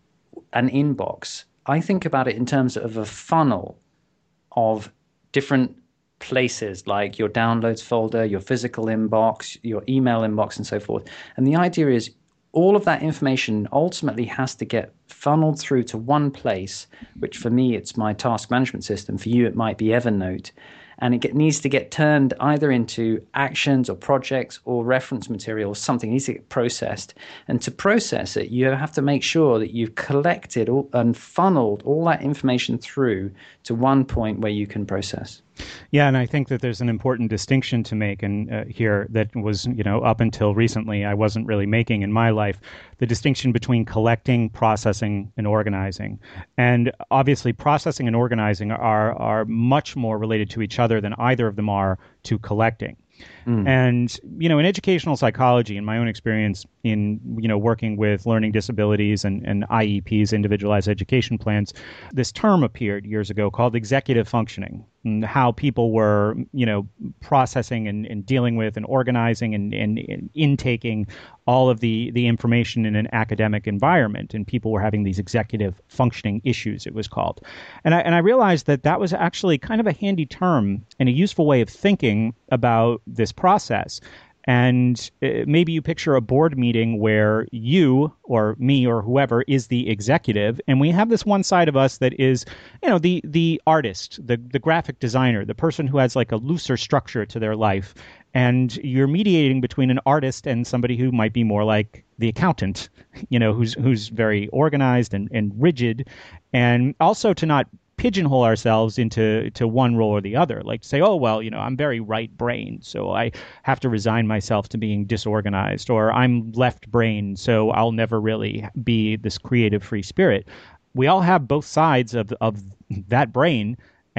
an inbox, I think about it in terms of a funnel of different places like your downloads folder, your physical inbox, your email inbox, and so forth. And the idea is all of that information ultimately has to get funneled through to one place, which for me, it's my task management system. For you, it might be Evernote. And it get, needs to get turned either into actions or projects or reference material or something. It needs to get processed. And to process it, you have to make sure that you've collected all, and funneled all that information through to one point where you can process. Yeah, and I think that there's an important distinction to make and uh, here that was, you know, up until recently I wasn't really making in my life, the distinction between collecting, processing, and organizing. And obviously processing and organizing are are much more related to each other than either of them are to collecting. Mm. And, you know, in educational psychology, in my own experience in, you know, working with learning disabilities and, and I E Ps, individualized education plans, this term appeared years ago called executive functioning, and how people were, you know, processing and, and dealing with and organizing and, and, and intaking all of the, the information in an academic environment. And people were having these executive functioning issues, it was called. And I, and I realized that that was actually kind of a handy term and a useful way of thinking about this process. And uh, maybe you picture a board meeting where you or me or whoever is the executive, and we have this one side of us that is, you know, the the artist, the the graphic designer, the person who has like a looser structure to their life. And you're mediating between an artist and somebody who might be more like the accountant, you know, who's who's very organized and, and rigid, and also to not pigeonhole ourselves into to one role or the other, like to say, oh, well, you know, I'm very right-brained, so I have to resign myself to being disorganized, or I'm left-brained, so I'll never really be this creative free spirit. We all have both sides of of that brain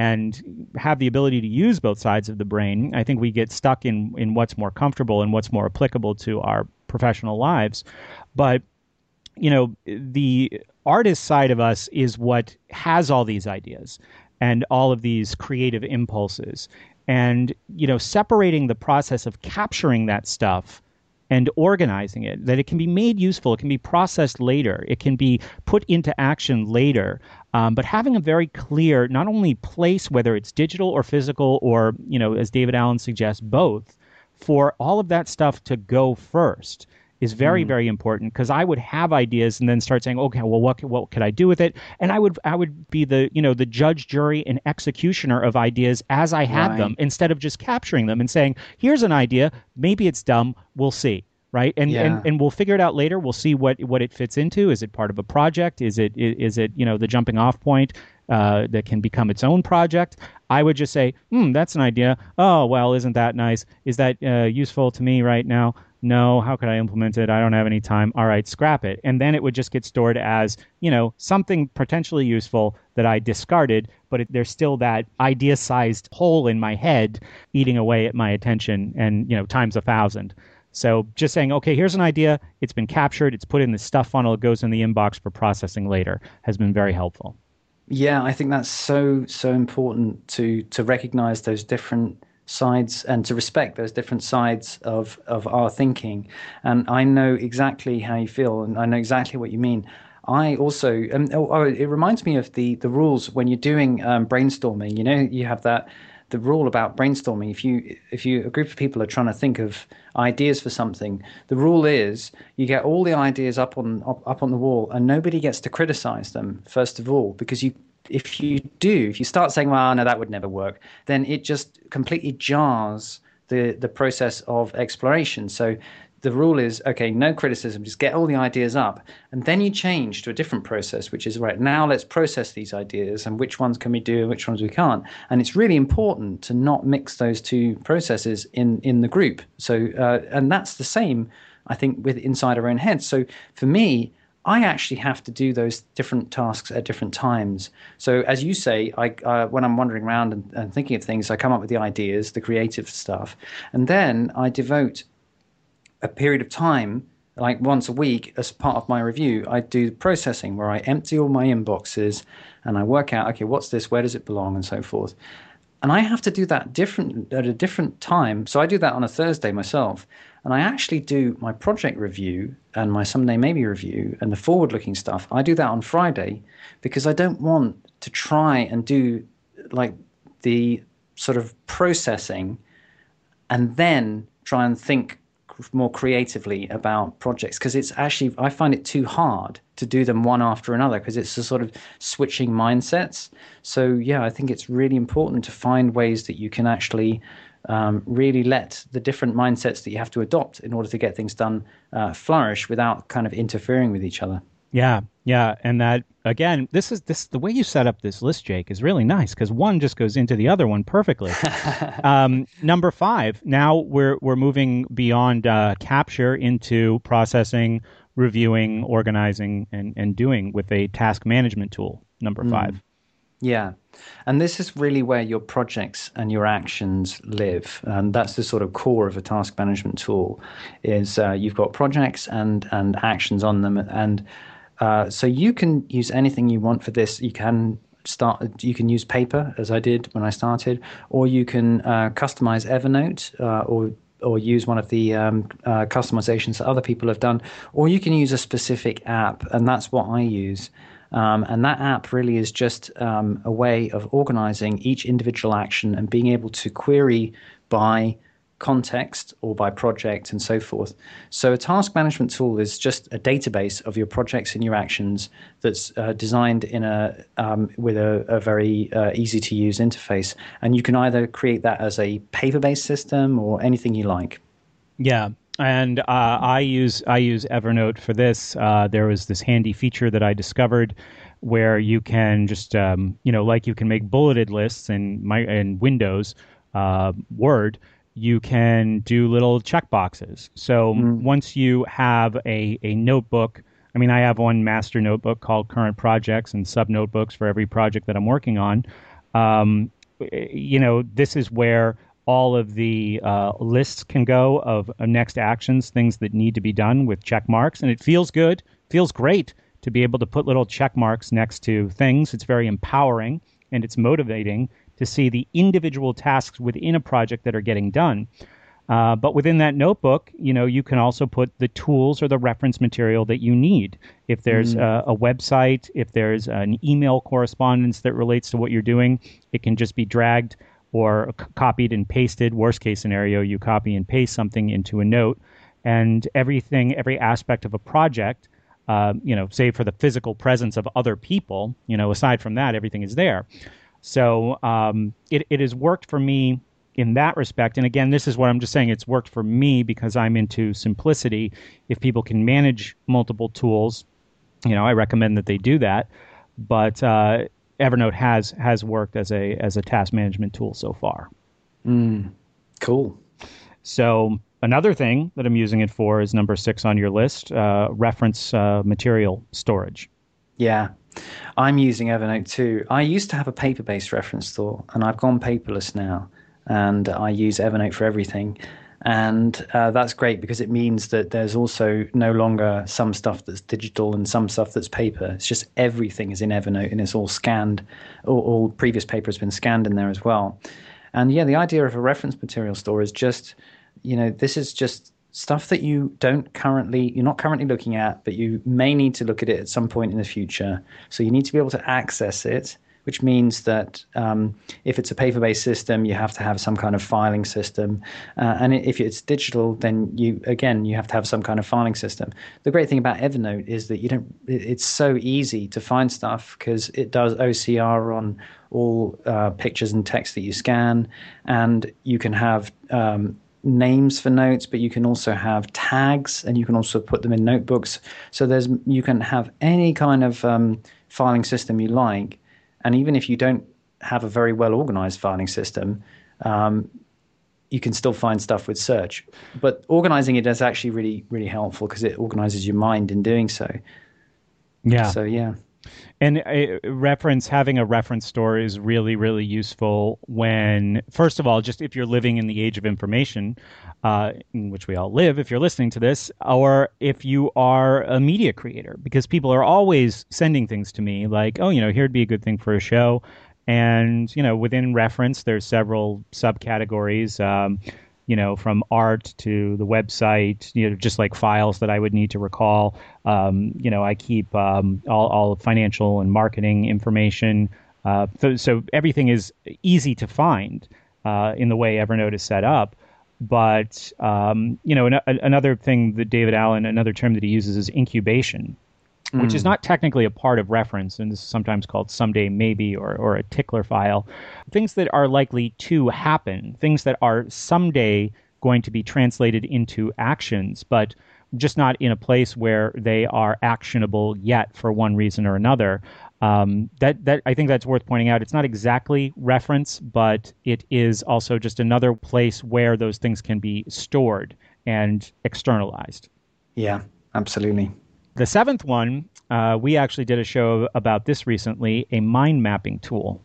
and have the ability to use both sides of the brain. I think we get stuck in in what's more comfortable and what's more applicable to our professional lives. But, you know, the artist side of us is what has all these ideas and all of these creative impulses. And, you know, separating the process of capturing that stuff and organizing it, that it can be made useful, it can be processed later, it can be put into action later, um, but having a very clear, not only place, whether it's digital or physical or, you know, as David Allen suggests, both, for all of that stuff to go first is very, mm. very important, because I would have ideas and then start saying, okay, well, what what could I do with it? And I would I would be the, you know, the judge, jury, and executioner of ideas as I had right. them, instead of just capturing them and saying, here's an idea, maybe it's dumb, we'll see. Right. And, yeah. and and we'll figure it out later. We'll see what, what it fits into. Is it part of a project? Is it is it, you know, the jumping off point uh, that can become its own project? I would just say, hmm, that's an idea. Oh, well, isn't that nice? Is that uh, useful to me right now? No. How could I implement it? I don't have any time. All right, scrap it. And then it would just get stored as, you know, something potentially useful that I discarded, but it, there's still that idea-sized hole in my head eating away at my attention, and, you know, times a thousand. So just saying, okay, here's an idea, it's been captured, it's put in the stuff funnel, it goes in the inbox for processing later, has been very helpful. Yeah, I think that's so, so important to to recognize those different sides and to respect those different sides of, of our thinking. And I know exactly how you feel, and I know exactly what you mean. I also, um, oh, it reminds me of the, the rules when you're doing um, brainstorming. You know, you have that the rule about brainstorming. If you if you a group of people are trying to think of ideas for something, the rule is you get all the ideas up on up, up on the wall, and nobody gets to criticize them first of all, because you if you do if you start saying, well, no, that would never work, then it just completely jars the the process of exploration. So the rule is, okay, no criticism, just get all the ideas up. And then you change to a different process, which is, right, now let's process these ideas and which ones can we do and which ones we can't. And it's really important to not mix those two processes in, in the group. So, uh, and that's the same, I think, with inside our own heads. So for me, I actually have to do those different tasks at different times. So as you say, I, uh, when I'm wandering around and, and thinking of things, I come up with the ideas, the creative stuff, and then I devote a period of time, like once a week, as part of my review, I do processing, where I empty all my inboxes and I work out, okay, what's this, where does it belong, and so forth. And I have to do that different at a different time. So I do that on a Thursday myself, and I actually do my project review and my someday maybe review and the forward-looking stuff. I do that on Friday, because I don't want to try and do like the sort of processing and then try and think more creatively about projects, because it's actually, I find it too hard to do them one after another because it's a sort of switching mindsets. So yeah, I think it's really important to find ways that you can actually um, really let the different mindsets that you have to adopt in order to get things done uh, flourish without kind of interfering with each other. Yeah, yeah, and that again, this is this the way you set up this list, Jake, is really nice because one just goes into the other one perfectly. um, number five. Now we're we're moving beyond uh, capture into processing, reviewing, organizing, and and doing with a task management tool. Number five. Mm. Yeah, and this is really where your projects and your actions live, and that's the sort of core of a task management tool. Is uh, you've got projects and and actions on them, and Uh, so you can use anything you want for this. You can start. You can use paper, as I did when I started, or you can uh, customize Evernote, uh, or or use one of the um, uh, customizations that other people have done, or you can use a specific app, and that's what I use. Um, and that app really is just um, a way of organizing each individual action and being able to query by context or by project and so forth. So a task management tool is just a database of your projects and your actions that's uh, designed in a um, with a, a very uh, easy to use interface. And you can either create that as a paper-based system or anything you like. Yeah. And uh, I use I use Evernote for this. Uh, there was this handy feature that I discovered where you can just um, you know, like you can make bulleted lists in my in Windows uh, Word. You can do little checkboxes. So mm. once you have a, a notebook, I mean, I have one master notebook called Current Projects and sub notebooks for every project that I'm working on. Um, you know, this is where all of the uh, lists can go of uh, next actions, things that need to be done with check marks. And it feels good, feels great to be able to put little check marks next to things. It's very empowering and it's motivating to see the individual tasks within a project that are getting done. Uh, but within that notebook, you know, you can also put the tools or the reference material that you need. If there's mm. a, a website, if there's an email correspondence that relates to what you're doing, it can just be dragged or c- copied and pasted. Worst case scenario, you copy and paste something into a note. And everything, every aspect of a project, uh, you know, save for the physical presence of other people, you know, aside from that, everything is there. So um, it, it has worked for me in that respect. And again, this is what I'm just saying. It's worked for me because I'm into simplicity. If people can manage multiple tools, you know, I recommend that they do that. But uh, Evernote has has worked as a as a task management tool so far. Mm, cool. So another thing that I'm using it for is number six on your list, uh, reference uh, material storage. Yeah. I'm using Evernote too. I used to have a paper-based reference store, and I've gone paperless now, and I use Evernote for everything. And uh, that's great because it means that there's also no longer some stuff that's digital and some stuff that's paper. It's just everything is in Evernote, and it's all scanned. All, all previous paper has been scanned in there as well. And yeah, the idea of a reference material store is just, you know, this is just stuff that you don't currently, you're not currently looking at, but you may need to look at it at some point in the future. So you need to be able to access it, which means that um, if it's a paper-based system, you have to have some kind of filing system. Uh, and if it's digital, then you, again, you have to have some kind of filing system. The great thing about Evernote is that you don't, it's so easy to find stuff because it does O C R on all uh, pictures and text that you scan, and you can have um, names for notes, but you can also have tags, and you can also put them in notebooks. So there's you can have any kind of um, filing system you like, and even if you don't have a very well organized filing system, um, you can still find stuff with search. But organizing it is actually really, really helpful because it organizes your mind in doing so. Yeah. So yeah. And a reference, having a reference store is really, really useful when, first of all, just if you're living in the age of information, uh, in which we all live, if you're listening to this, or if you are a media creator, because people are always sending things to me like, oh, you know, here'd be a good thing for a show. And, you know, within reference, there's several subcategories. Um, you know, from art to the website, you know, just like files that I would need to recall. Um, you know, I keep um, all, all financial and marketing information. Uh, so, so everything is easy to find. uh, in the way Evernote is set up. But, um, you know, an, another thing that David Allen, another term that he uses is incubation, mm. which is not technically a part of reference, and this is sometimes called someday maybe or, or a tickler file. Things that are likely to happen, things that are someday going to be translated into actions, but just not in a place where they are actionable yet for one reason or another. Um, that that I think that's worth pointing out. It's not exactly reference, but it is also just another place where those things can be stored and externalized. Yeah, absolutely. The seventh one, uh, we actually did a show about this recently, a mind mapping tool.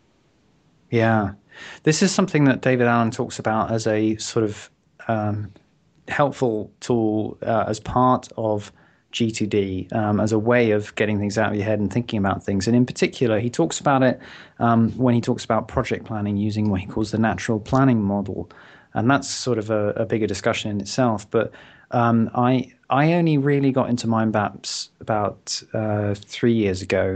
Yeah, this is something that David Allen talks about as a sort of um, helpful tool uh, as part of G two D, um, as a way of getting things out of your head and thinking about things. And in particular, he talks about it um, when he talks about project planning using what he calls the natural planning model. And that's sort of a, a bigger discussion in itself. But um, I I only really got into mind maps about uh, three years ago,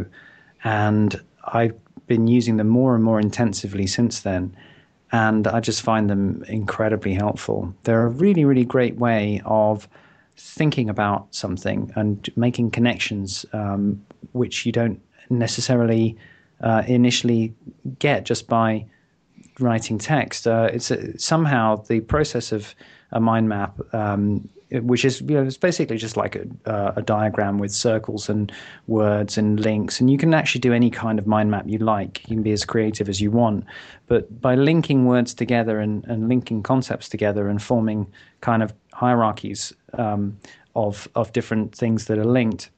and I've been using them more and more intensively since then. And I just find them incredibly helpful. They're a really, really great way of thinking about something and making connections, um, which you don't necessarily uh, initially get just by writing text. Uh, it's a, somehow the process of a mind map, um, which is, you know, it's basically just like a, uh, a diagram with circles and words and links, and you can actually do any kind of mind map you like. You can be as creative as you want, but by linking words together and, and linking concepts together and forming kind of hierarchies um, of of different things that are linked,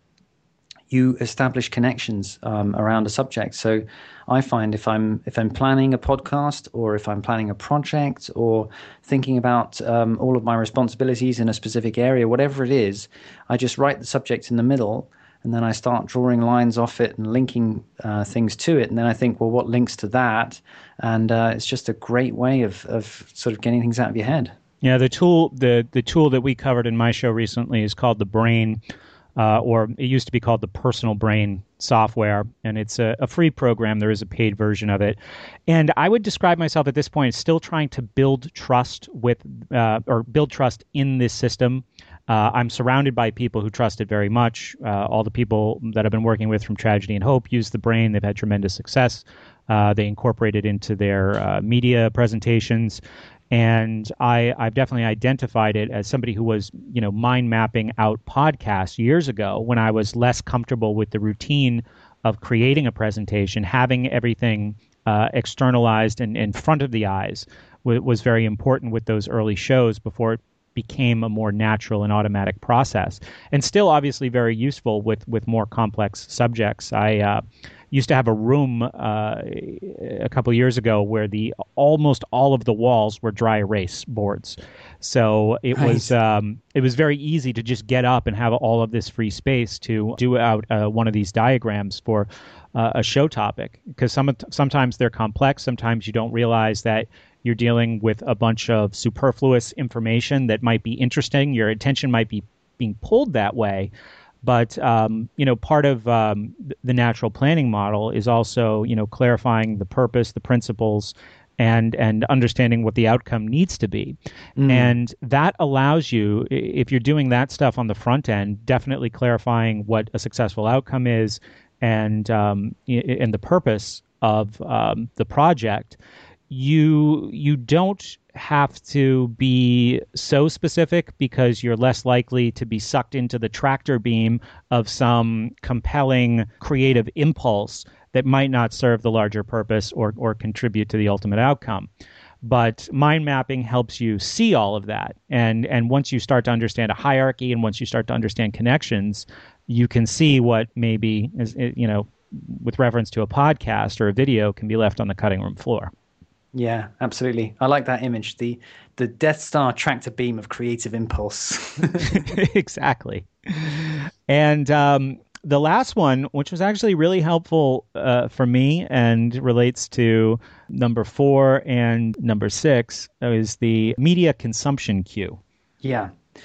you establish connections um, around a subject. So I find if I'm if I'm planning a podcast, or if I'm planning a project, or thinking about um, all of my responsibilities in a specific area, whatever it is, I just write the subject in the middle, and then I start drawing lines off it and linking uh, things to it. And then I think, well, what links to that? And uh, it's just a great way of of sort of getting things out of your head. Yeah, the tool the the tool that we covered in my show recently is called the Brain. Uh, or it used to be called the Personal Brain software, and it's a, a free program. There is a paid version of it. And I would describe myself at this point as still trying to build trust with, uh, or build trust in this system. Uh, I'm surrounded by people who trust it very much. Uh, all the people that I've been working with from Tragedy and Hope use the Brain. They've had tremendous success. Uh, they incorporate it into their uh, media presentations. And I, I've definitely identified it as somebody who was, you know, mind mapping out podcasts years ago when I was less comfortable with the routine of creating a presentation. Having everything uh, externalized and in front of the eyes w- was very important with those early shows before it became a more natural and automatic process. And still, obviously, very useful with, with more complex subjects. I uh, used to have a room uh, a couple of years ago where the almost all of the walls were dry erase boards. So it nice. was um, it was very easy to just get up and have all of this free space to do out uh, one of these diagrams for uh, a show topic. Because some sometimes they're complex. Sometimes you don't realize that you're dealing with a bunch of superfluous information that might be interesting. Your attention might be being pulled that way. But, um, you know, part of um, the natural planning model is also, you know, clarifying the purpose, the principles, and and understanding what the outcome needs to be. Mm. And that allows you, if you're doing that stuff on the front end, definitely clarifying what a successful outcome is and, um, and the purpose of um, the project. You you don't have to be so specific because you're less likely to be sucked into the tractor beam of some compelling creative impulse that might not serve the larger purpose or or contribute to the ultimate outcome. But mind mapping helps you see all of that. And and once you start to understand a hierarchy and once you start to understand connections, you can see what maybe, is, you know, with reference to a podcast or a video, can be left on the cutting room floor. Yeah, absolutely. I like that image. The the Death Star tractor beam of creative impulse. Exactly. And um, the last one, which was actually really helpful uh, for me and relates to number four and number six, is the media consumption queue. Yeah.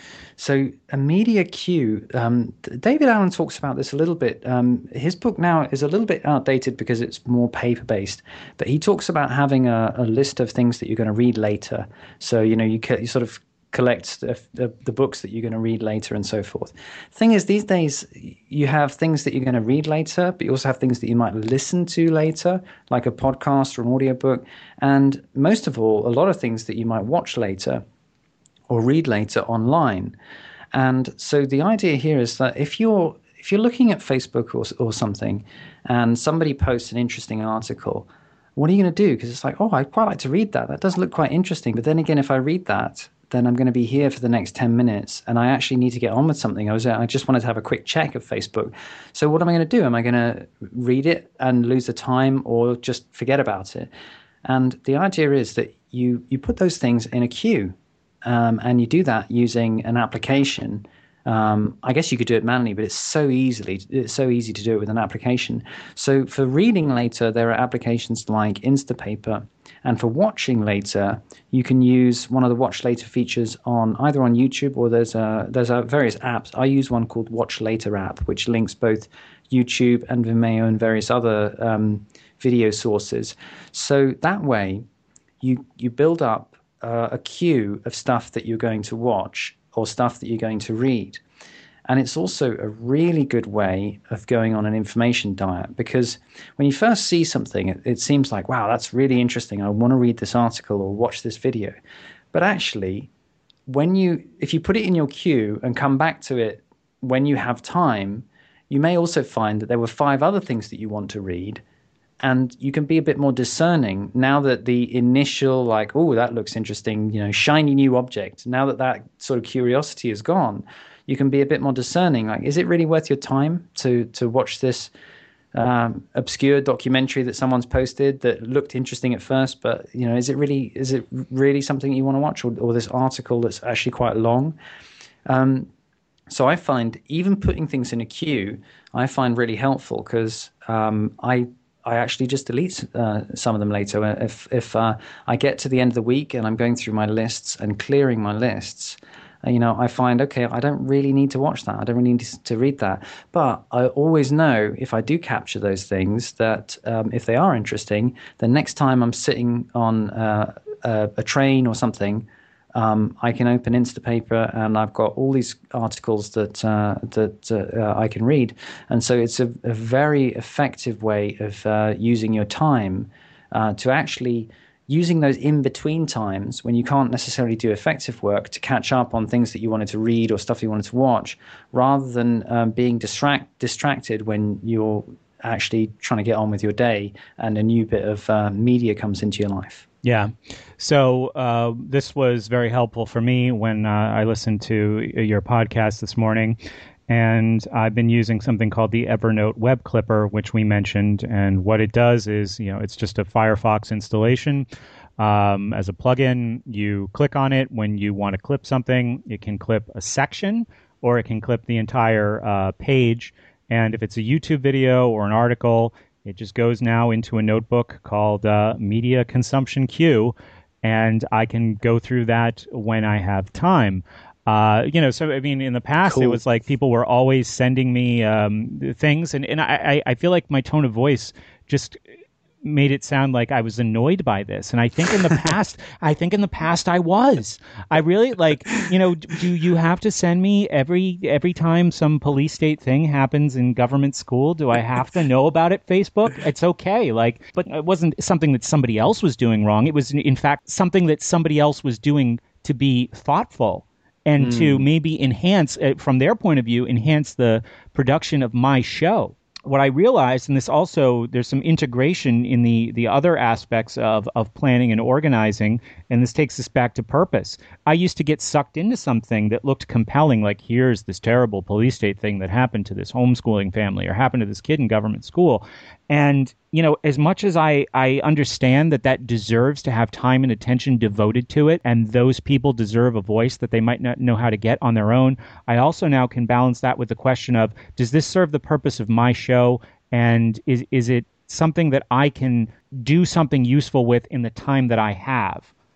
So a media queue, um, David Allen talks about this a little bit. Um, his book now is a little bit outdated because it's more paper-based, but he talks about having a, a list of things that you're going to read later. So, you know, you, you sort of collect the, the, the books that you're going to read later and so forth. Thing is, these days, you have things that you're going to read later, but you also have things that you might listen to later, like a podcast or an audiobook. And most of all, a lot of things that you might watch later or read later online. And so the idea here is that if you're if you're looking at Facebook or, or something and somebody posts an interesting article, what are you going to do? Because it's like, oh, I'd quite like to read that. That does look quite interesting. But then again, if I read that, then I'm going to be here for the next ten minutes and I actually need to get on with something. I was I just wanted to have a quick check of Facebook. So what am I going to do? Am I going to read it and lose the time or just forget about it? And the idea is that you you put those things in a queue, um, and you do that using an application. Um, I guess you could do it manually, but it's so easily it's so easy to do it with an application. So for reading later, there are applications like Instapaper, and for watching later, you can use one of the Watch Later features on either on YouTube or there's a there's a various apps. I use one called Watch Later app, which links both YouTube and Vimeo and various other um, video sources. So that way, you you build up uh, a queue of stuff that you're going to watch or stuff that you're going to read. And it's also a really good way of going on an information diet, because when you first see something, it, it seems like, wow, that's really interesting. I want to read this article or watch this video. But actually, when you if you put it in your queue and come back to it when you have time, you may also find that there were five other things that you want to read. And you can be a bit more discerning now that the initial, like, oh, that looks interesting, you know, shiny new object. Now that that sort of curiosity is gone, you can be a bit more discerning. Like, is it really worth your time to to watch this um, obscure documentary that someone's posted that looked interesting at first, but you know, is it really is it really something you want to watch, or, or this article that's actually quite long? Um, so I find even putting things in a queue, I find really helpful because um, I. I actually just delete uh, some of them later. If if uh, I get to the end of the week and I'm going through my lists and clearing my lists, uh, you know, I find, okay, I don't really need to watch that. I don't really need to, to read that. But I always know if I do capture those things that um, if they are interesting, the next time I'm sitting on uh, a, a train or something, Um, I can open Instapaper and I've got all these articles that uh, that uh, I can read, and so it's a, a very effective way of uh, using your time uh, to actually using those in-between times when you can't necessarily do effective work to catch up on things that you wanted to read or stuff you wanted to watch, rather than um, being distract distracted when you're actually trying to get on with your day and a new bit of uh, media comes into your life. Yeah. So uh, this was very helpful for me when uh, I listened to your podcast this morning. And I've been using something called the Evernote Web Clipper, which we mentioned. And what it does is, you know, it's just a Firefox installation. Um, as a plugin, you click on it when you want to clip something. It can clip a section or it can clip the entire uh, page. And if it's a YouTube video or an article, it just goes now into a notebook called uh, Media Consumption Queue, and I can go through that when I have time. Uh, you know, so I mean, in the past, cool. It was like people were always sending me um, things, and, and I, I feel like my tone of voice just made it sound like I was annoyed by this. And I think in the past, I think in the past I was. I really like, you know, do you have to send me every every time some police state thing happens in government school? Do I have to know about it, Facebook? It's okay. Like, but it wasn't something that somebody else was doing wrong. It was, in fact, something that somebody else was doing to be thoughtful and mm. to maybe enhance, uh, from their point of view, enhance the production of my show. What I realized, and this also, there's some integration in the, the other aspects of, of planning and organizing, and this takes us back to purpose. I used to get sucked into something that looked compelling, like here's this terrible police state thing that happened to this homeschooling family or happened to this kid in government school. And, you know, as much as I, I understand that that deserves to have time and attention devoted to it, and those people deserve a voice that they might not know how to get on their own, I also now can balance that with the question of, does this serve the purpose of my show? And is is it something that I can do something useful with in the time that I have?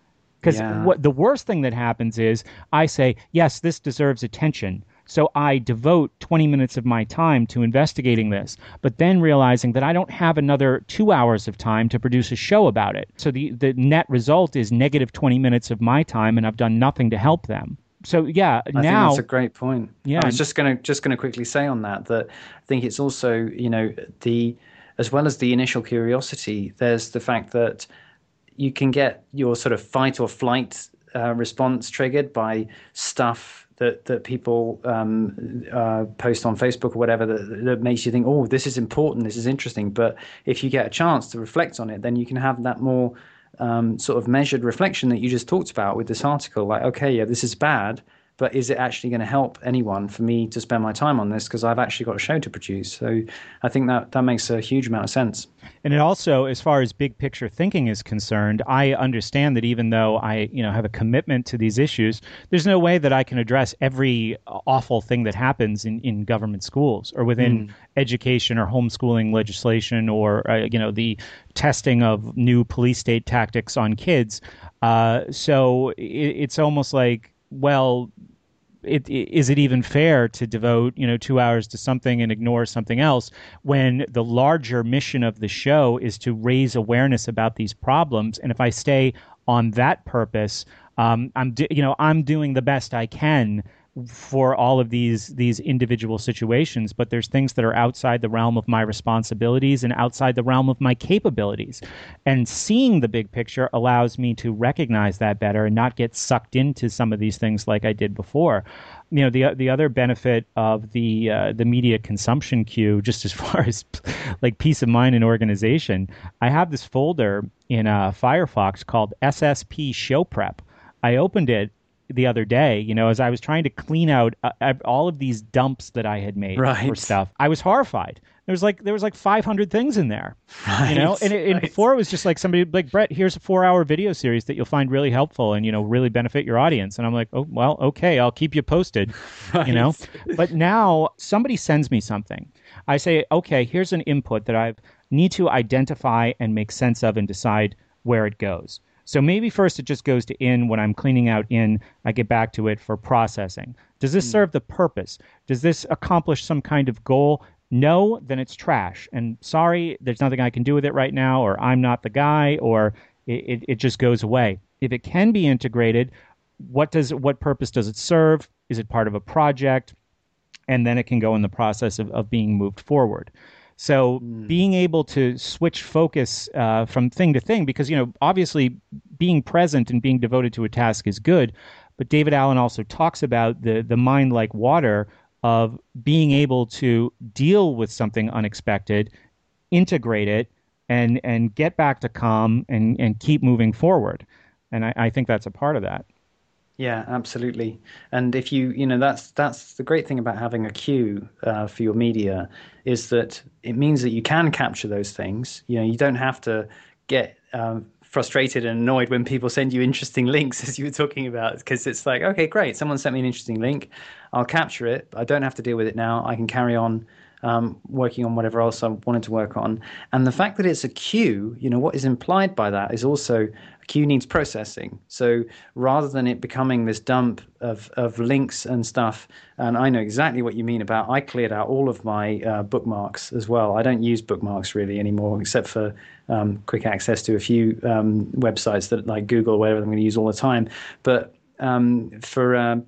Because Yeah. what the worst thing that happens is I say, yes, this deserves attention. So I devote twenty minutes of my time to investigating this, but then realizing that I don't have another two hours of time to produce a show about it. So the, the net result is negative twenty minutes of my time, and I've done nothing to help them. So yeah, I now think that's a great point. Yeah. I was just gonna just gonna quickly say on that that I think it's also, you know, the as well as the initial curiosity, there's the fact that you can get your sort of fight or flight uh, response triggered by stuff that that people um, uh, post on Facebook or whatever that, that makes you think, oh, this is important, this is interesting. But if you get a chance to reflect on it, then you can have that more um, sort of measured reflection that you just talked about with this article. Like, okay, yeah, this is bad, but is it actually going to help anyone for me to spend my time on this because I've actually got a show to produce? So I think that that makes a huge amount of sense. And it also, as far as big picture thinking is concerned, I understand that even though I, you know, have a commitment to these issues, there's no way that I can address every awful thing that happens in, in government schools or within mm. education or homeschooling legislation or, uh, you know, the testing of new police state tactics on kids. Uh, so it, it's almost like, well, It, is it even fair to devote, you know, two hours to something and ignore something else when the larger mission of the show is to raise awareness about these problems? And if I stay on that purpose, um, I'm, do, you know, I'm doing the best I can for all of these these individual situations, but there's things that are outside the realm of my responsibilities and outside the realm of my capabilities. And seeing the big picture allows me to recognize that better and not get sucked into some of these things like I did before. You know, the the other benefit of the uh, the media consumption queue, just as far as like peace of mind and organization, I have this folder in uh, Firefox called S S P Show Prep. I opened it the other day, you know, as I was trying to clean out uh, all of these dumps that I had made right. for stuff. I was horrified. There was like there was like five hundred things in there, right. you know. And, it, and right. before it was just like somebody like, Brett, here's a four-hour video series that you'll find really helpful and, you know, really benefit your audience. And I'm like, oh well, okay, I'll keep you posted, right. you know. But now somebody sends me something. I say, okay, here's an input that I need to identify and make sense of and decide where it goes. So maybe first it just goes to in. When I'm cleaning out in, I get back to it for processing. Does this mm. serve the purpose? Does this accomplish some kind of goal? No, then it's trash. And sorry, there's nothing I can do with it right now, or I'm not the guy, or it, it, it just goes away. If it can be integrated, what does what purpose does it serve? Is it part of a project? And then it can go in the process of, of being moved forward. So mm. being able to switch focus uh, from thing to thing, because, you know, obviously being present and being devoted to a task is good. But David Allen also talks about the the mind like water of being able to deal with something unexpected, integrate it, and and get back to calm and, and keep moving forward. And I, I think that's a part of that. Yeah, absolutely. And if you, you know, that's that's the great thing about having a queue uh, for your media is that it means that you can capture those things. You know, you don't have to get um, frustrated and annoyed when people send you interesting links, as you were talking about, because it's like, okay, great, someone sent me an interesting link, I'll capture it. I don't have to deal with it now. I can carry on um, working on whatever else I wanted to work on. And the fact that it's a queue, you know, what is implied by that is also a queue needs processing. So rather than it becoming this dump of, of links and stuff, and I know exactly what you mean about, I cleared out all of my uh, bookmarks as well. I don't use bookmarks really anymore, except for um, quick access to a few um, websites that like Google or whatever I'm going to use all the time. But um, for uh,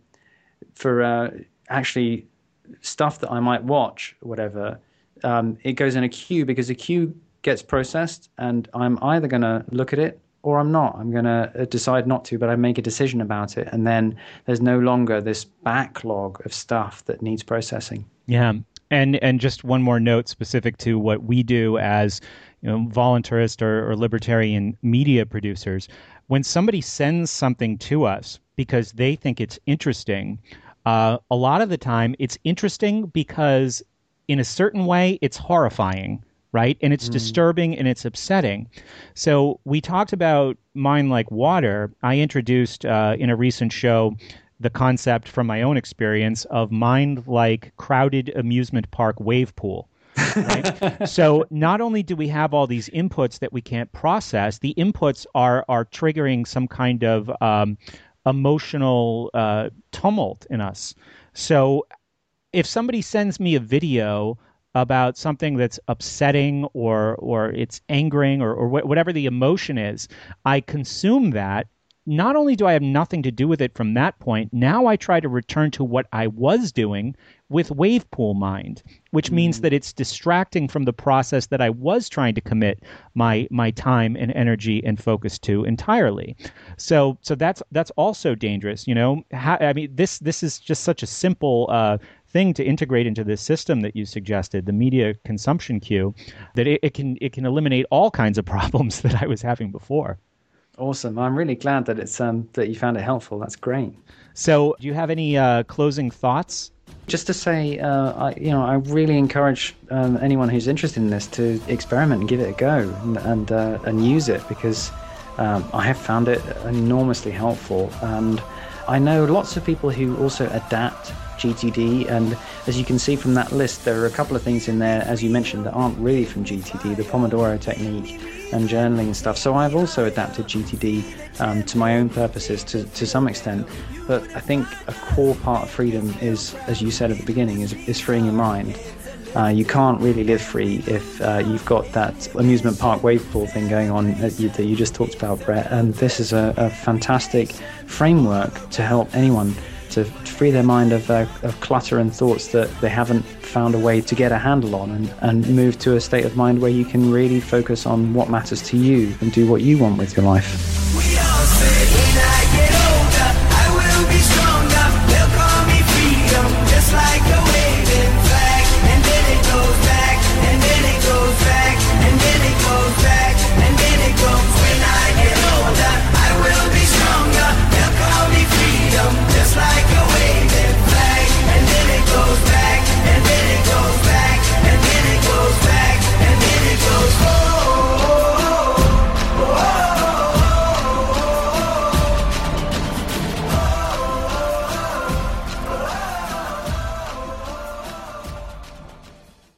for uh, actually stuff that I might watch, or whatever, um, it goes in a queue because a queue gets processed, and I'm either going to look at it or I'm not. I'm going to decide not to, but I make a decision about it, and then there's no longer this backlog of stuff that needs processing. Yeah, and and just one more note specific to what we do as, you know, voluntarist or, or libertarian media producers. When somebody sends something to us because they think it's interesting, Uh, a lot of the time, it's interesting because in a certain way, it's horrifying, right? And it's mm. disturbing and it's upsetting. So we talked about mind like water. I introduced uh, in a recent show the concept from my own experience of mind like crowded amusement park wave pool. Right? So not only do we have all these inputs that we can't process, the inputs are are triggering some kind of um, emotional uh, tumult in us. So if somebody sends me a video about something that's upsetting or or it's angering or, or wh- whatever the emotion is, I consume that. Not only do I have nothing to do with it from that point, now I try to return to what I was doing with wave pool mind, which means mm. that it's distracting from the process that I was trying to commit my my time and energy and focus to entirely. So so that's that's also dangerous. You know, How, I mean, this this is just such a simple uh, thing to integrate into this system that you suggested, the media consumption queue, that it, it can it can eliminate all kinds of problems that I was having before. Awesome. I'm really glad that it's um, that you found it helpful. That's great. So do you have any uh, closing thoughts? Just to say, uh, I, you know, I really encourage um, anyone who's interested in this to experiment and give it a go and and, uh, and use it, because um, I have found it enormously helpful. And I know lots of people who also adapt G T D, and as you can see from that list, there are a couple of things in there, as you mentioned, that aren't really from G T D, the Pomodoro technique and journaling and stuff. So I've also adapted G T D um, to my own purposes to, to some extent. But I think a core part of freedom is, as you said at the beginning, is, is freeing your mind. Uh, you can't really live free if uh, you've got that amusement park wave pool thing going on that you, that you just talked about, Brett. And this is a, a fantastic framework to help anyone to free their mind of, uh, of clutter and thoughts that they haven't found a way to get a handle on, and, and move to a state of mind where you can really focus on what matters to you and do what you want with your life.